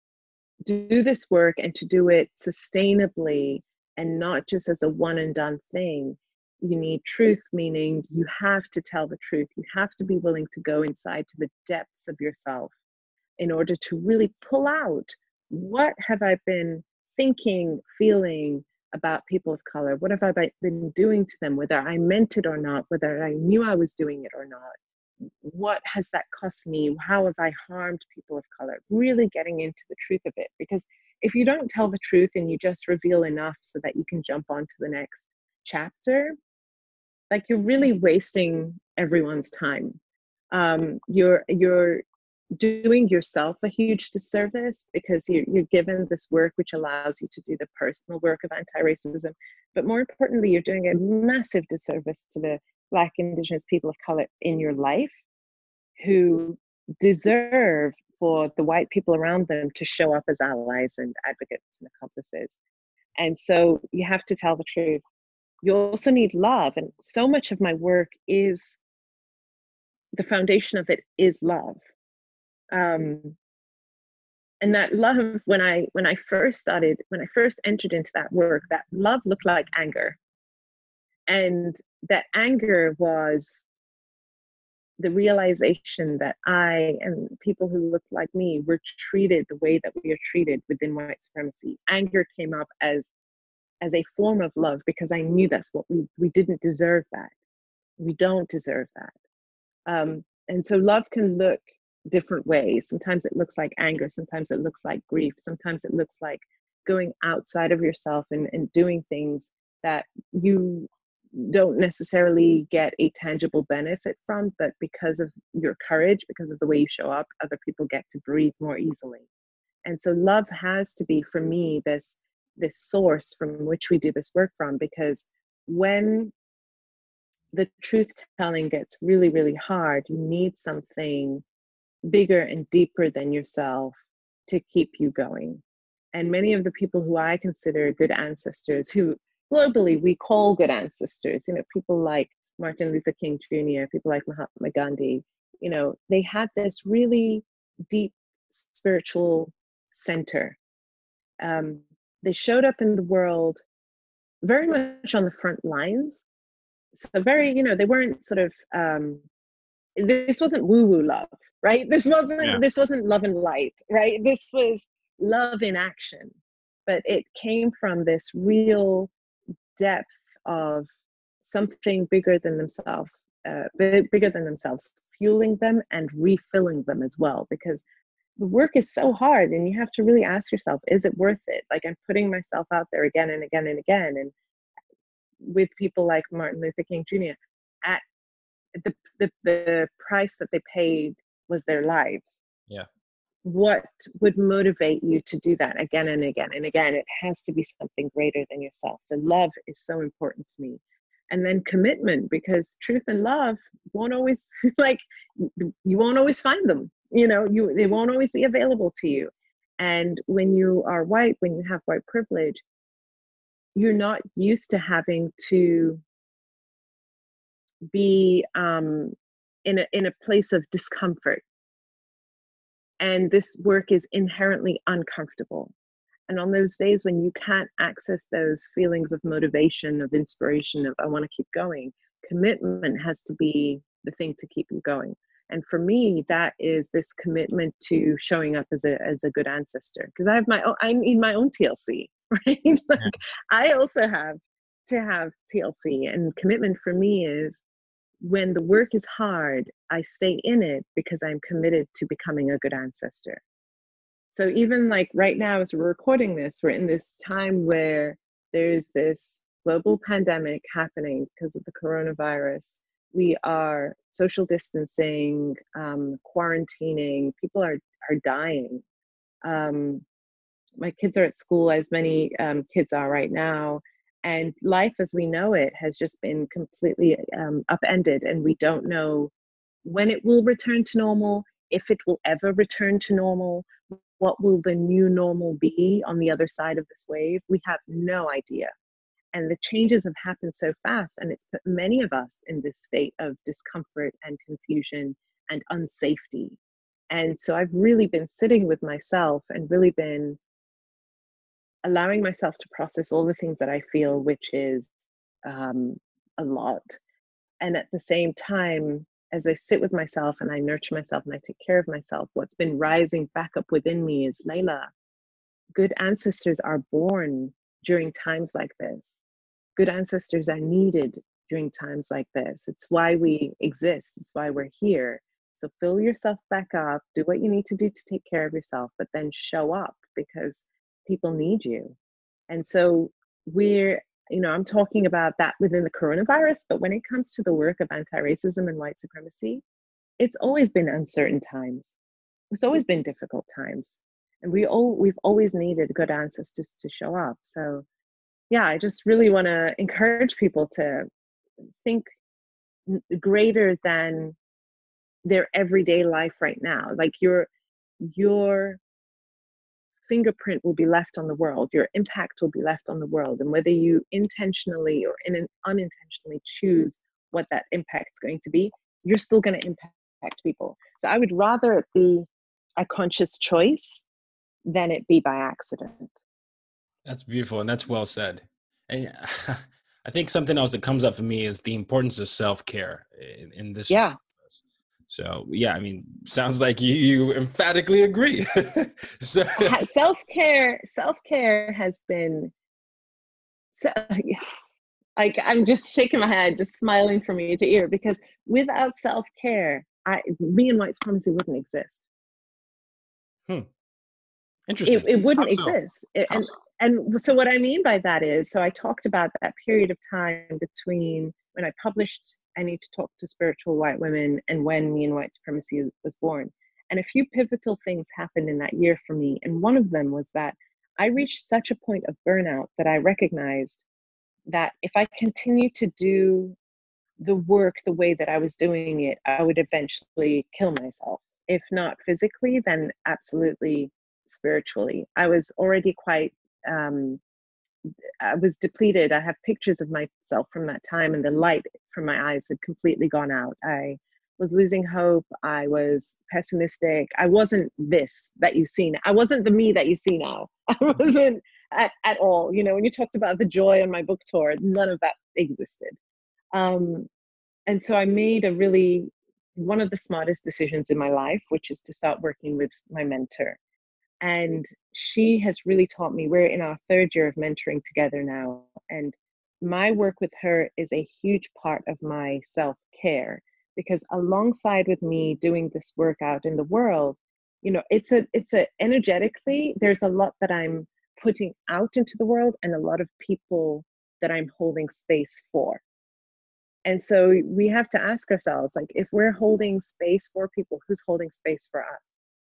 do this work and to do it sustainably and not just as a one and done thing, you need truth, meaning you have to tell the truth. You have to be willing to go inside to the depths of yourself in order to really pull out, what have I been thinking, feeling about people of color? What have I been doing to them, whether I meant it or not, whether I knew I was doing it or not? What has that cost me? How have I harmed people of color? Really getting into the truth of it. Because if you don't tell the truth and you just reveal enough so that you can jump on to the next chapter, like, you're really wasting everyone's time. Um, you're you're doing yourself a huge disservice, because you're, you're given this work which allows you to do the personal work of anti-racism, but more importantly, you're doing a massive disservice to the Black, Indigenous people of color in your life, who deserve for the white people around them to show up as allies and advocates and accomplices. And so you have to tell the truth. You also need love, and so much of my work is, the foundation of it is love. Um, and that love, when I when I first started, when I first entered into that work, that love looked like anger. And that anger was the realization that I and people who looked like me were treated the way that we are treated within white supremacy. Anger came up as as a form of love, because I knew that's what we we didn't deserve that. We don't deserve that. Um, and so love can look different ways. Sometimes it looks like anger, sometimes it looks like grief, sometimes it looks like going outside of yourself and, and doing things that you don't necessarily get a tangible benefit from, but because of your courage, because of the way you show up, other people get to breathe more easily. And so love has to be, for me, this this source from which we do this work from, because when the truth telling gets really, really hard, you need something bigger and deeper than yourself to keep you going. And many of the people who I consider good ancestors, who globally we call good ancestors, you know, people like Martin Luther King Junior, people like Mahatma Gandhi, you know, they had this really deep spiritual center. Um, they showed up in the world very much on the front lines. So very, you know, they weren't sort of, um, this wasn't woo-woo love, right? This wasn't, yeah. this wasn't love and light, right? This was love in action. But it came from this real depth of something bigger than themselves, uh, bigger than themselves, fueling them and refilling them as well. Because the work is so hard, and you have to really ask yourself, is it worth it? Like, I'm putting myself out there again and again and again. And with people like Martin Luther King Junior, at the, the, the price that they paid was their lives. Yeah. What would motivate you to do that again and again and again? It has to be something greater than yourself. So love is so important to me. And then commitment, because truth and love won't always, like, you won't always find them. You know, you they won't always be available to you. And when you are white, when you have white privilege, you're not used to having to be um, in a in a place of discomfort. And this work is inherently uncomfortable. And on those days when you can't access those feelings of motivation, of inspiration, of I want to keep going, commitment has to be the thing to keep you going. And for me, that is this commitment to showing up as a as a good ancestor. Because I have my own, I need my own T L C, right? Like, yeah. I also have to have T L C. And commitment for me is, when the work is hard, I stay in it because I'm committed to becoming a good ancestor. So even like right now, as we're recording this, we're in this time where there's this global pandemic happening because of the coronavirus. We are social distancing, um, quarantining. People are are dying. Um, my kids are at school, as many um, kids are right now. And life as we know it has just been completely um, upended, and we don't know when it will return to normal, if it will ever return to normal, what will the new normal be on the other side of this wave? We have no idea. And the changes have happened so fast, and it's put many of us in this state of discomfort and confusion and unsafety. And so I've really been sitting with myself and really been allowing myself to process all the things that I feel, which is um, a lot. And at the same time, as I sit with myself and I nurture myself and I take care of myself, what's been rising back up within me is, Layla, good ancestors are born during times like this. Good ancestors are needed during times like this. It's why we exist. It's why we're here. So fill yourself back up, do what you need to do to take care of yourself, but then show up, because people need you. And so we're, you know, I'm talking about that within the coronavirus, but when it comes to the work of anti-racism and white supremacy, it's always been uncertain times. It's always been difficult times. And we all, we've always needed good ancestors to show up. So yeah, I just really want to encourage people to think greater than their everyday life right now. Like your, your fingerprint will be left on the world, your impact will be left on the world. And whether you intentionally or in an unintentionally choose what that impact is going to be, you're still going to impact people. So I would rather it be a conscious choice than it be by accident. That's beautiful. And that's well said. And I think something else that comes up for me is the importance of self-care in, in this yeah. process. So, yeah, I mean, sounds like you, you emphatically agree. So self-care, self-care has been, so, like, I'm just shaking my head, just smiling from ear to ear, because without self-care, I, me and white supremacy wouldn't exist. Hmm. Interesting. It, it wouldn't How so? exist. It- How and so? and so what I mean by that is, so I talked about that period of time between when I published I Need to Talk to Spiritual White Women and when Me and White Supremacy was born. And a few pivotal things happened in that year for me. And one of them was that I reached such a point of burnout that I recognized that if I continued to do the work the way that I was doing it, I would eventually kill myself. If not physically, then absolutely spiritually. I was already quite, um, I was depleted. I have pictures of myself from that time, and the light from my eyes had completely gone out. I was losing hope. I was pessimistic. I wasn't this that you see now. I wasn't the me that you see now. I wasn't at, at all. You know, when you talked about the joy on my book tour, none of that existed. Um, and so I made a really, one of the smartest decisions in my life, which is to start working with my mentor. And she has really taught me, we're in our third year of mentoring together now. And my work with her is a huge part of my self-care, because alongside with me doing this work out in the world, you know, it's a, it's a energetically, there's a lot that I'm putting out into the world and a lot of people that I'm holding space for. And so we have to ask ourselves, like, if we're holding space for people, who's holding space for us?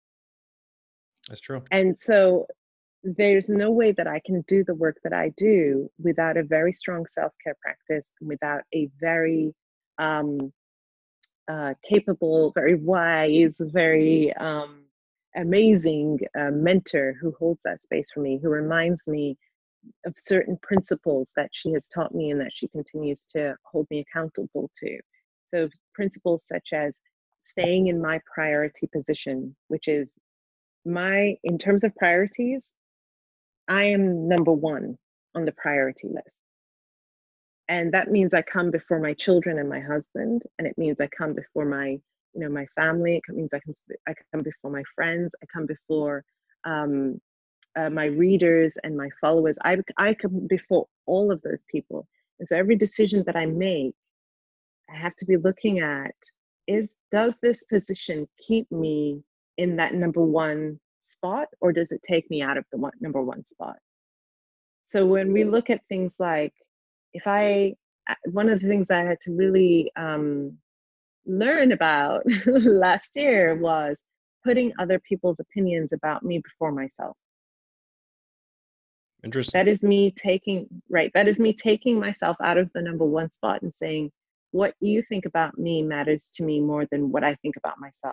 That's true. And so there's no way that I can do the work that I do without a very strong self-care practice, without a very um, uh, capable, very wise, very um, amazing uh, mentor who holds that space for me, who reminds me of certain principles that she has taught me and that she continues to hold me accountable to. So principles such as staying in my priority position, which is my, in terms of priorities, I am number one on the priority list. And that means I come before my children and my husband, and it means I come before my, you know, my family. It means I come, I come before my friends. I come before um, uh, my readers and my followers. I, I come before all of those people. And so every decision that I make, I have to be looking at is, does this position keep me in that number one spot, or does it take me out of the one, number one spot? So when we look at things like, if I, one of the things I had to really um, learn about last year was putting other people's opinions about me before myself. Interesting. That is me taking, right, that is me taking myself out of the number one spot and saying, what you think about me matters to me more than what I think about myself.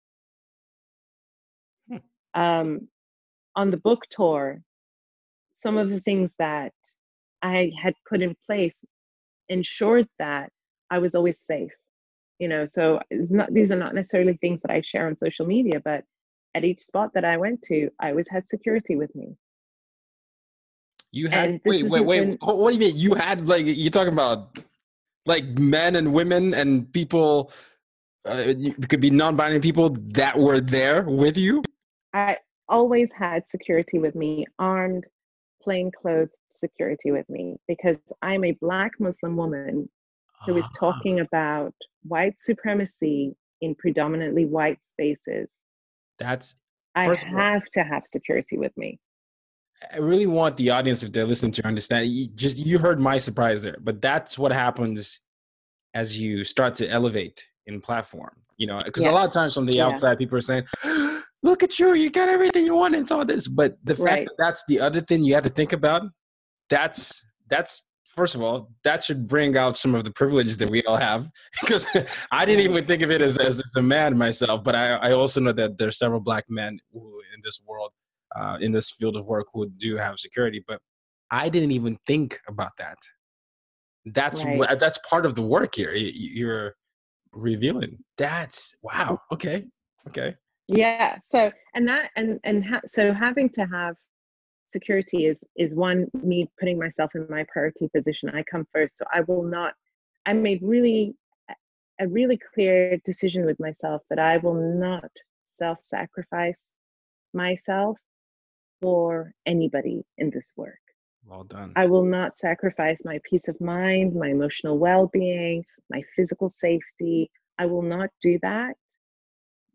Hmm. Um, on the book tour, some of the things that I had put in place ensured that I was always safe. You know, so it's not, these are not necessarily things that I share on social media, but at each spot that I went to, I always had security with me. You had, And this wait, wait, wait. been, What do you mean? You had, like, you're talking about like men and women and people, uh, it could be non-binary people that were there with you? I always had security with me, armed, plainclothes security with me, because I'm a Black Muslim woman who is talking about white supremacy in predominantly white spaces. That's, I first of all, have to have security with me. I really want the audience, if they're listening, to understand. You just, you heard my surprise there, but that's what happens as you start to elevate in platform. You know, because Yeah. a lot of times from the Yeah. outside, people are saying, "Look at you, you got everything you want into all this." But the fact Right. that that's the other thing you have to think about. That's that's first of all, that should bring out some of the privileges that we all have. Because I didn't even think of it as, as, as a man myself, but I, I also know that there's several Black men who in this world, uh, in this field of work, who do have security. But I didn't even think about that. That's Right. what, that's part of the work here. You- You're revealing. That's wow. Okay. Okay. Yeah. So, and that, and, and ha- so having to have security is, is one, me putting myself in my priority position. I come first. So I will not, I made really, a really clear decision with myself that I will not self-sacrifice myself for anybody in this work. Well done. I will not sacrifice my peace of mind, my emotional well-being, my physical safety. I will not do that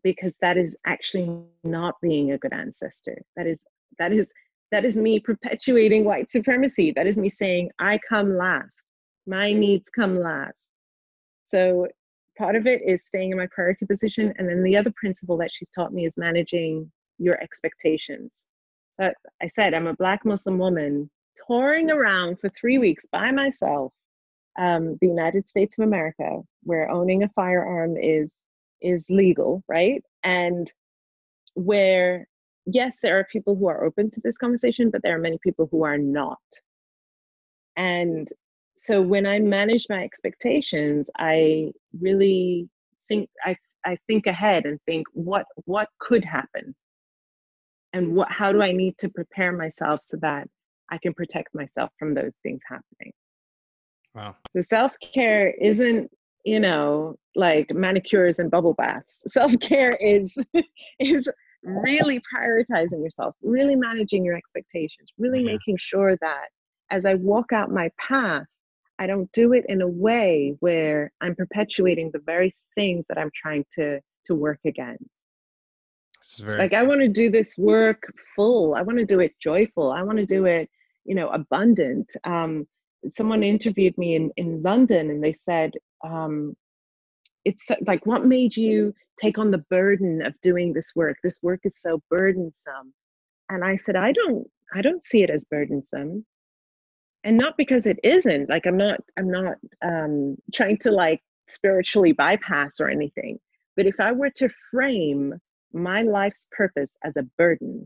because that is actually not being a good ancestor. That is, that is, that is me perpetuating white supremacy. That is me saying, I come last. My needs come last. So part of it is staying in my priority position. And then the other principle that she's taught me is managing your expectations. So I said, I'm a Black Muslim woman touring around for three weeks by myself, um, the United States of America, where owning a firearm is, is legal, right? And where, yes, there are people who are open to this conversation, but there are many people who are not. And so when I manage my expectations, I really think, I, I think ahead and think, what, what could happen? And what, how do I need to prepare myself so that I can protect myself from those things happening? Wow. So self-care isn't, you know, like manicures and bubble baths. Self-care is, is really prioritizing yourself, really managing your expectations, really Yeah. making sure that as I walk out my path, I don't do it in a way where I'm perpetuating the very things that I'm trying to, to work against. This is very Like, I want to do this work full. I want to do it joyful. I want to do it, you know, abundant. Um, someone interviewed me in, in London, and they said, um, it's like, what made you take on the burden of doing this work? This work is so burdensome. And I said, I don't, I don't see it as burdensome. And not because it isn't. Like, I'm not, I'm not um, trying to like spiritually bypass or anything. But if I were to frame my life's purpose as a burden,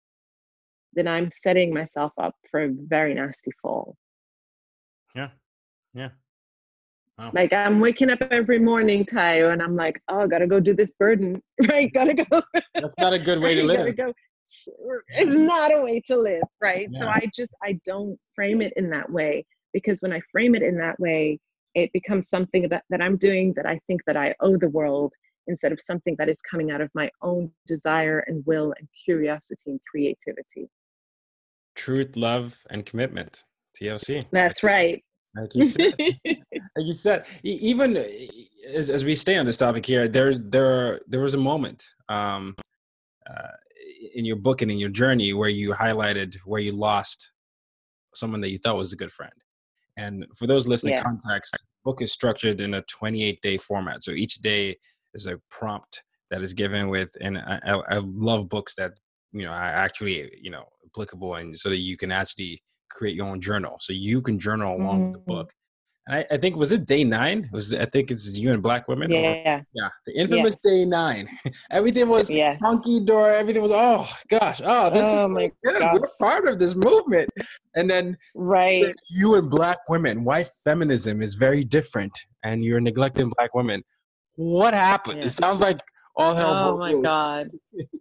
then I'm setting myself up for a very nasty fall. Yeah. Yeah. Wow. Like, I'm waking up every morning, Tayo, and I'm like, oh, gotta go do this burden, right? Gotta go. That's not a good way to live. Gotta go. It's not a way to live, right? Yeah. So I just, I don't frame it in that way, because when I frame it in that way, it becomes something that, that I'm doing that I think that I owe the world, instead of something that is coming out of my own desire and will and curiosity and creativity. Truth, love, and commitment. T L C. That's right. Like you said, like you said, e- even as, as we stay on this topic here, there, there, there was a moment um, uh, in your book and in your journey where you highlighted where you lost someone that you thought was a good friend. And for those listening, Yeah. context, book is structured in a twenty-eight day format. So each day is a prompt that is given with, and I, I I love books that, you know, are actually, you know, applicable, and so that you can actually create your own journal. So you can journal along Mm-hmm. with the book. And I, I think, was it day nine? Was I think it's You and Black Women? Or, Yeah. yeah. The infamous Yes. day nine. Everything was Yes. hunky dory. Everything was, oh gosh. Oh, this Oh is my good. God. We're part of this movement. And then Right. You and Black Women, why feminism is very different, and you're neglecting Black women. What happened? Yeah. It sounds like all hell Oh broke my loose. God.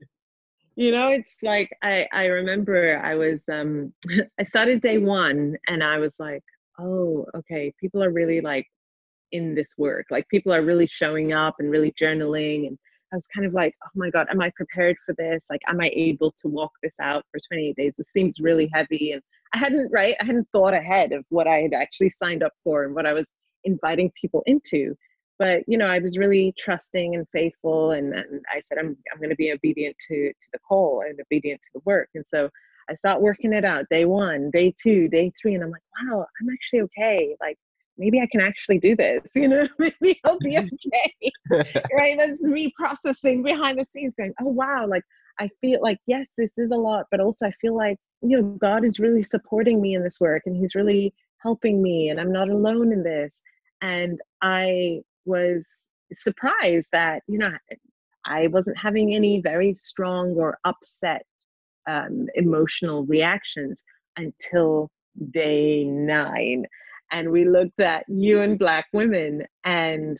You know, it's like, I, I remember I was, um, I started day one, and I was like, oh, okay, people are really like in this work. Like, people are really showing up and really journaling. And I was kind of like, oh my God, am I prepared for this? Like, am I able to walk this out for twenty-eight days? This seems really heavy. And I hadn't, right? I hadn't thought ahead of what I had actually signed up for and what I was inviting people into. But, you know, I was really trusting and faithful. And, and I said, I'm, I'm going to be obedient to, to the call and obedient to the work. And so I start working it out day one, day two, day three. And I'm like, wow, I'm actually okay. Like, maybe I can actually do this, you know, maybe I'll be okay. Right. That's me processing behind the scenes going, oh, wow. Like, I feel like, yes, this is a lot, but also I feel like, you know, God is really supporting me in this work, and he's really helping me, and I'm not alone in this. And I was surprised that, you know, I wasn't having any very strong or upset um, emotional reactions until day nine. And we looked at You and Black Women, and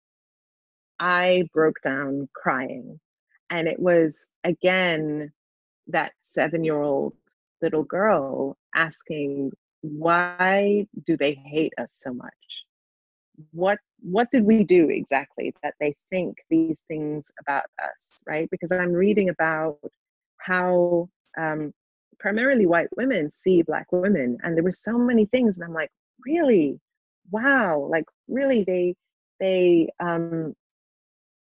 I broke down crying. And it was, again, that seven-year-old little girl asking, why do they hate us so much? What what did we do exactly that they think these things about us, right? Because I'm reading about how um, primarily white women see Black women, and there were so many things, and I'm like, really? Wow, like really, they they um,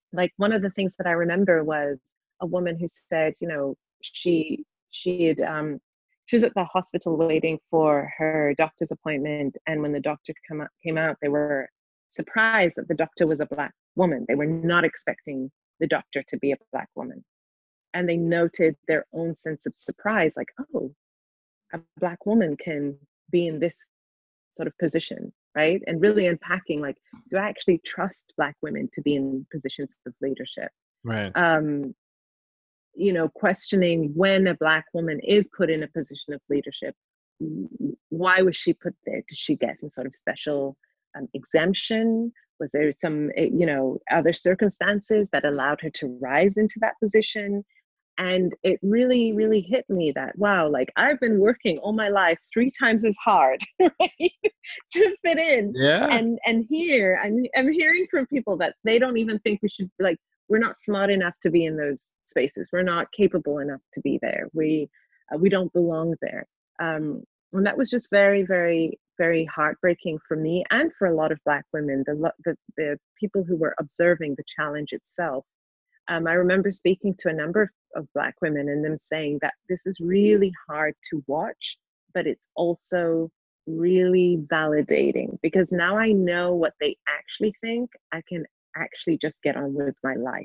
like one of the things that I remember was a woman who said, you know, she she had um, she was at the hospital waiting for her doctor's appointment, and when the doctor come out, came out, they were surprised that the doctor was a Black woman. They were not expecting the doctor to be a Black woman, and they noted their own sense of surprise, like, oh, a Black woman can be in this sort of position, right? And really unpacking, like, do I actually trust Black women to be in positions of leadership? Right. Um, you know, questioning when a Black woman is put in a position of leadership, why was she put there? Did she get some sort of special um, exemption? Was there some, you know, other circumstances that allowed her to rise into that position? And it really, really hit me that, wow, like I've been working all my life three times as hard, right, to fit in. Yeah. And and here, I'm, I'm hearing from people that they don't even think we should, like, we're not smart enough to be in those spaces. We're not capable enough to be there. We, uh, we don't belong there. Um, and that was just very, very, very heartbreaking for me and for a lot of Black women, the, the, the people who were observing the challenge itself. Um, I remember speaking to a number of, of Black women and them saying that this is really hard to watch, but it's also really validating because now I know what they actually think. I can actually just get on with my life.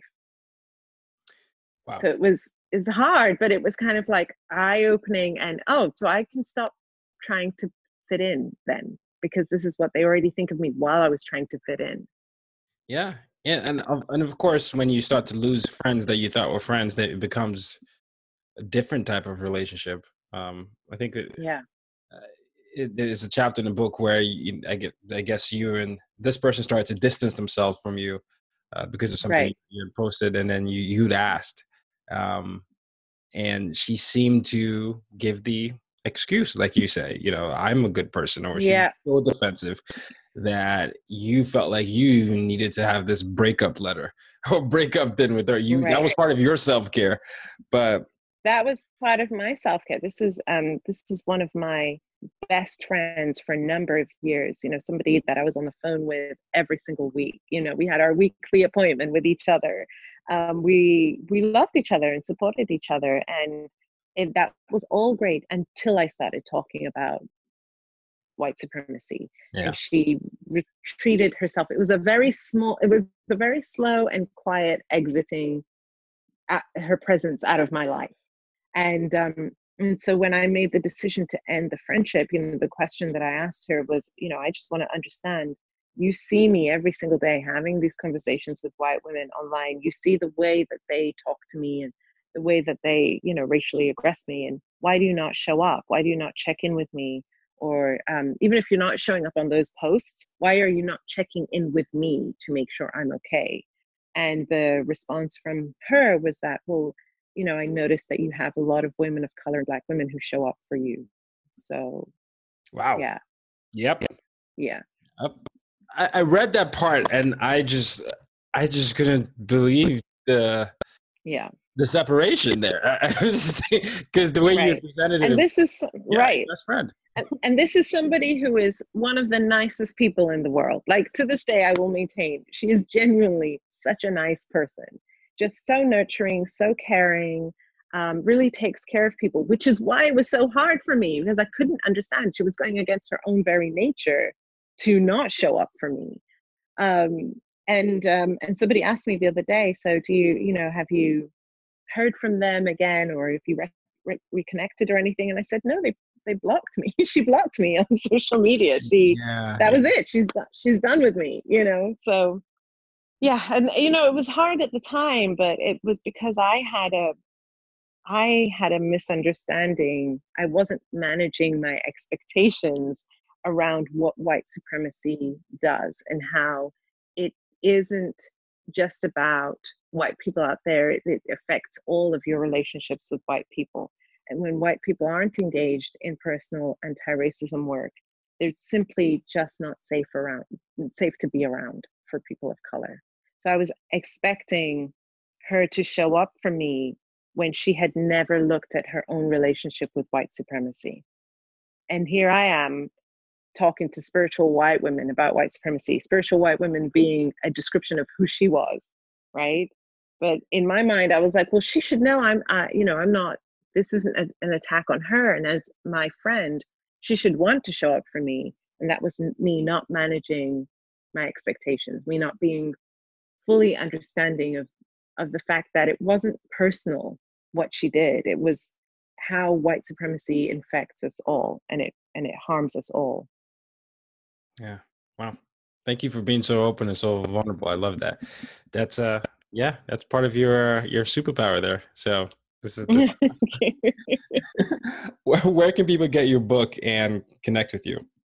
Wow. So it was, it's hard, but it was kind of like eye-opening and, oh, so I can stop trying to fit in then because this is what they already think of me while I was trying to fit in. Yeah. Yeah, and of- and of course, when you start to lose friends that you thought were friends, that it becomes a different type of relationship. Um, I think that yeah, uh, it, there's a chapter in the book where you, I get, I guess you and this person started to distance themselves from you uh, because of something right. you had posted, and then you you'd asked, um, and she seemed to give the excuse, like you say, you know, I'm a good person, or Yeah. she's so defensive that you felt like you even needed to have this breakup letter or breakup then with her. You Right. that was part of your self-care, but that was part of my self-care. This is um this is one of my best friends for a number of years. You know, somebody that I was on the phone with every single week. You know, we had our weekly appointment with each other. Um, we we loved each other and supported each other, and it, that was all great until I started talking about white supremacy. Yeah. And she retreated herself. It was a very small, it was a very slow and quiet exiting at her presence out of my life. And um, and so when I made the decision to end the friendship, you know, the question that I asked her was, you know, I just want to understand, you see me every single day having these conversations with white women online. You see the way that they talk to me and the way that they, you know, racially aggress me. And why do you not show up? Why do you not check in with me? Or um, even if you're not showing up on those posts, why are you not checking in with me to make sure I'm okay? And the response from her was that, well, you know, I noticed that you have a lot of women of color, Black women who show up for you. So, wow. Yeah. Yep. Yeah. Yep. I, I read that part and I just, I just couldn't believe the, yeah, the separation there. Because the way right. you presented it. And this is, yeah, right. Best friend. And, and this is somebody who is one of the nicest people in the world. Like, to this day, I will maintain she is genuinely such a nice person. Just so nurturing, so caring, um, really takes care of people, which is why it was so hard for me, because I couldn't understand. She was going against her own very nature to not show up for me. Um, and um, and somebody asked me the other day, so do you, you know, have you heard from them again, or if you re- re- reconnected or anything? And I said, no, they they blocked me. She blocked me on social media. She yeah, that yeah. was it. She's she's done with me, you know. So yeah, and you know, it was hard at the time, but it was because I had a I had a misunderstanding. I wasn't managing my expectations around what white supremacy does and how it isn't just about white people out there. It, it affects all of your relationships with white people. And when white people aren't engaged in personal anti-racism work, they're simply just not safe around, safe to be around for people of color. So I was expecting her to show up for me when she had never looked at her own relationship with white supremacy. And here I am talking to spiritual white women about white supremacy, spiritual white women being a description of who she was. right? But in my mind, I was like, well, she should know I'm, I, you know, I'm not, this isn't a, an attack on her. And as my friend, she should want to show up for me. And that was me not managing my expectations, me not being fully understanding of, of the fact that it wasn't personal what she did. It was how white supremacy infects us all, and it, and it harms us all. Yeah. Wow. Thank you for being so open and so vulnerable. I love that. That's uh yeah, that's part of your your superpower there. So this is this where, where can people get your book and connect with you?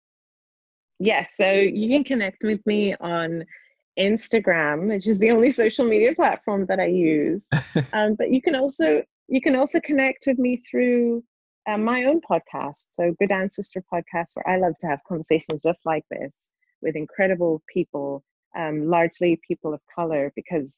Yes, so you can connect with me on Instagram, which is the only social media platform that I use. Um, but you can also you can also connect with me through uh, my own podcast, so Good Ancestor Podcast, where I love to have conversations just like this with incredible people, um, largely people of color, because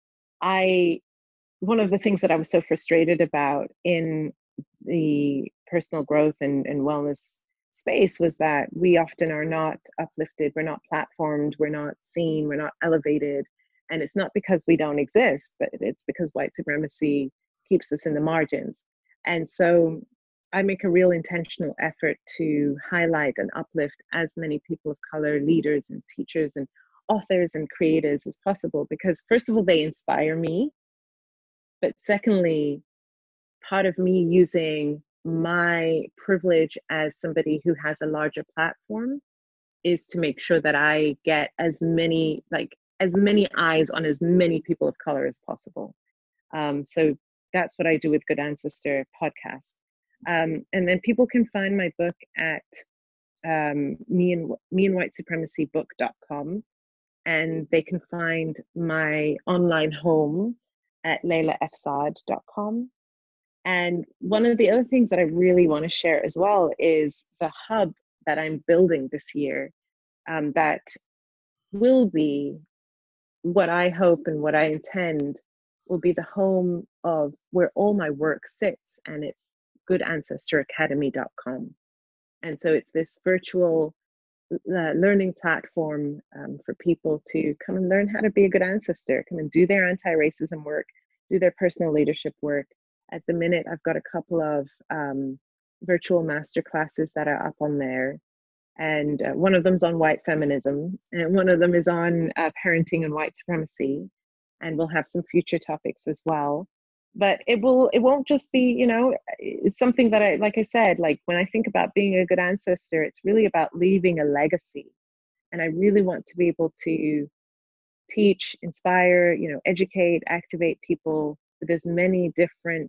I, one of the things that I was so frustrated about in the personal growth and, and wellness space was that we often are not uplifted, we're not platformed, we're not seen, we're not elevated. And it's not because we don't exist, but it's because white supremacy keeps us in the margins. And so I make a real intentional effort to highlight and uplift as many people of color, leaders and teachers and authors and creators as possible, because first of all, they inspire me. But secondly, part of me using my privilege as somebody who has a larger platform is to make sure that I get as many, like as many eyes on as many people of color as possible. Um, so that's what I do with Good Ancestor Podcast. Um, and then people can find my book at um, me and me and white supremacy book dot com, and they can find my online home at layla f saad dot com. And one of the other things that I really want to share as well is the hub that I'm building this year, um, that will be what I hope and what I intend will be the home of where all my work sits, and it's good ancestor academy dot com. And so it's this virtual uh, learning platform um, for people to come and learn how to be a good ancestor, come and do their anti-racism work, do their personal leadership work. At the minute, I've got a couple of um, virtual master classes that are up on there. And uh, one of them's on white feminism, and one of them is on uh, parenting and white supremacy. And we'll have some future topics as well. But it will, it won't just be, you know, it's something that I, like I said, like when I think about being a good ancestor, it's really about leaving a legacy. And I really want to be able to teach, inspire, you know, educate, activate people with as many different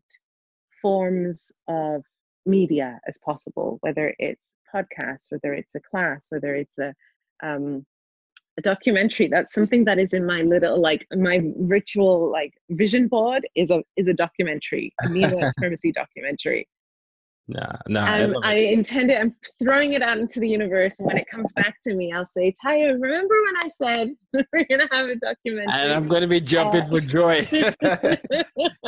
forms of media as possible, whether it's podcasts, whether it's a class, whether it's a, um, a documentary. That's something that is in my little, like my ritual, like vision board is a is a documentary, a me and white supremacy documentary. Nah, nah. And I, I intend it. I'm throwing it out into the universe, and when it comes back to me, I'll say, Taya, remember when I said we're gonna have a documentary? And I'm gonna be jumping uh, for joy. it's,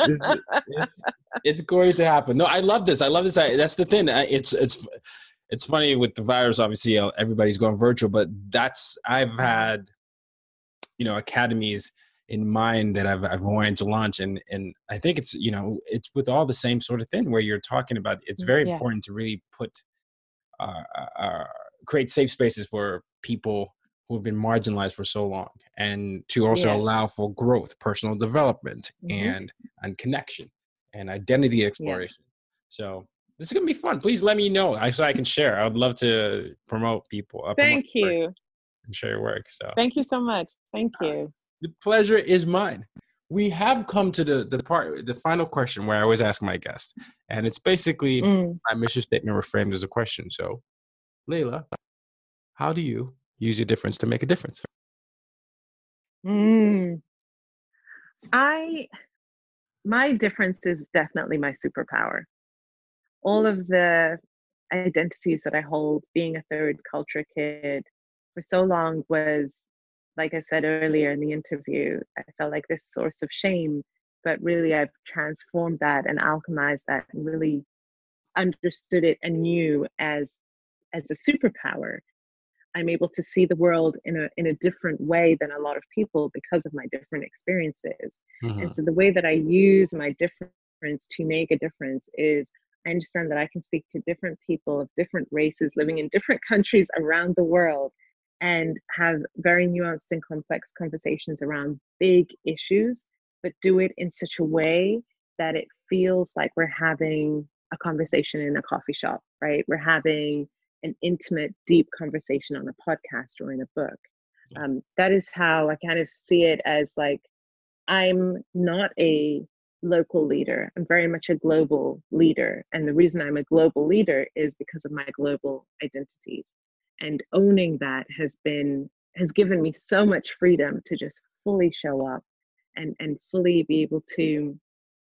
it's, it's going to happen. No, I love this. I love this. I, that's the thing. I, it's it's. It's funny with the virus, obviously everybody's going virtual, but that's, I've had, you know, academies in mind that I've, I've wanted to launch. And, and I think it's, you know, it's with all the same sort of thing where you're talking about, it's very yeah. important to really put, uh, uh, create safe spaces for people who have been marginalized for so long, and to also yeah. allow for growth, personal development, mm-hmm. and, and connection and identity exploration. Yeah. So this is going to be fun. Please let me know so I can share. I would love to promote people. Uh, Thank promote you. And share your work. So thank you so much. Thank you. Uh, the pleasure is mine. We have come to the, the part, the final question where I always ask my guests. And it's basically mm. my mission statement reframed as a question. So, Layla, how do you use your difference to make a difference? Mm. I, my difference is definitely my superpower. All of the identities that I hold, being a third culture kid for so long was, like I said earlier in the interview, I felt like this source of shame, but really I've transformed that and alchemized that and really understood it anew as, as a superpower. I'm able to see the world in a in a different way than a lot of people because of my different experiences. Mm-hmm. And so the way that I use my difference to make a difference is I understand that I can speak to different people of different races living in different countries around the world and have very nuanced and complex conversations around big issues, but do it in such a way that it feels like we're having a conversation in a coffee shop, right? We're having an intimate, deep conversation on a podcast or in a book. Um, that is how I kind of see it, as like, I'm not a local leader. I'm very much a global leader. And the reason I'm a global leader is because of my global identities. And owning that has been, has given me so much freedom to just fully show up and, and fully be able to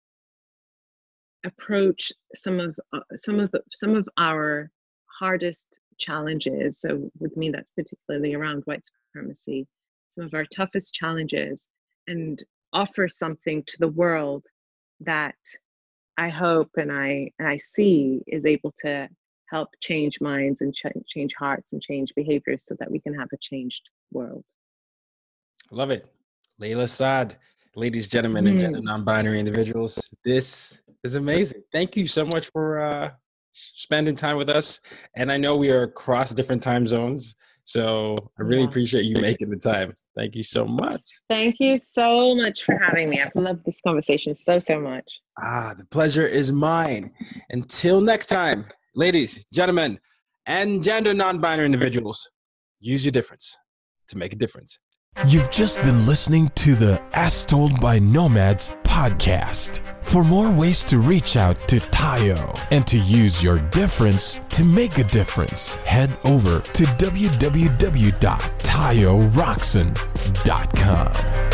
approach some of uh, some of the, some of our hardest challenges. So with me, that's particularly around white supremacy, some of our toughest challenges, and offer something to the world that I hope and I and I see is able to help change minds and ch- change hearts and change behaviors so that we can have a changed world. Love it. Layla Saad, ladies, gentlemen, and gender non-binary individuals. This is amazing. Thank you so much for uh, spending time with us. And I know we are across different time zones, so I really yeah. appreciate you making the time. Thank you so much. Thank you so much for having me. I've loved this conversation so, so much. Ah, the pleasure is mine. Until next time, ladies, gentlemen, and gender non-binary individuals, use your difference to make a difference. You've just been listening to the As Told by Nomads podcast. For more ways to reach out to Tayo and to use your difference to make a difference, head over to w w w dot tayo roxon dot com.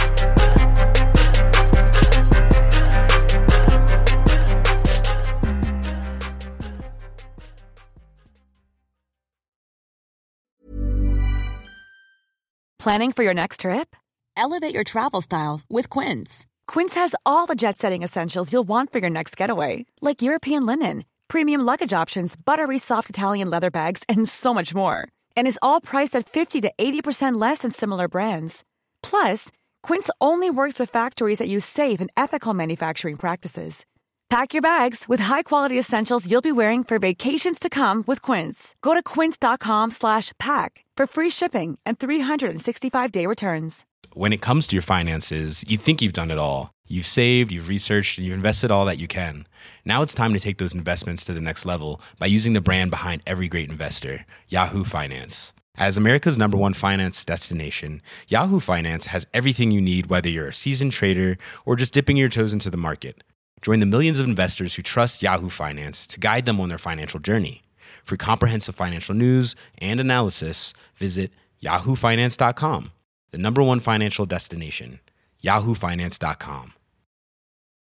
Planning for your next trip? Elevate your travel style with Quince. Quince has all the jet-setting essentials you'll want for your next getaway, like European linen, premium luggage options, buttery soft Italian leather bags, and so much more. And is all priced at fifty to eighty percent less than similar brands. Plus, Quince only works with factories that use safe and ethical manufacturing practices. Pack your bags with high-quality essentials you'll be wearing for vacations to come with Quince. Go to quince.com slash pack for free shipping and three sixty-five day returns. When it comes to your finances, you think you've done it all. You've saved, you've researched, and you've invested all that you can. Now it's time to take those investments to the next level by using the brand behind every great investor, Yahoo Finance. As America's number one finance destination, Yahoo Finance has everything you need, whether you're a seasoned trader or just dipping your toes into the market. Join the millions of investors who trust Yahoo Finance to guide them on their financial journey. For comprehensive financial news and analysis, visit yahoo finance dot com, the number one financial destination, yahoo finance dot com.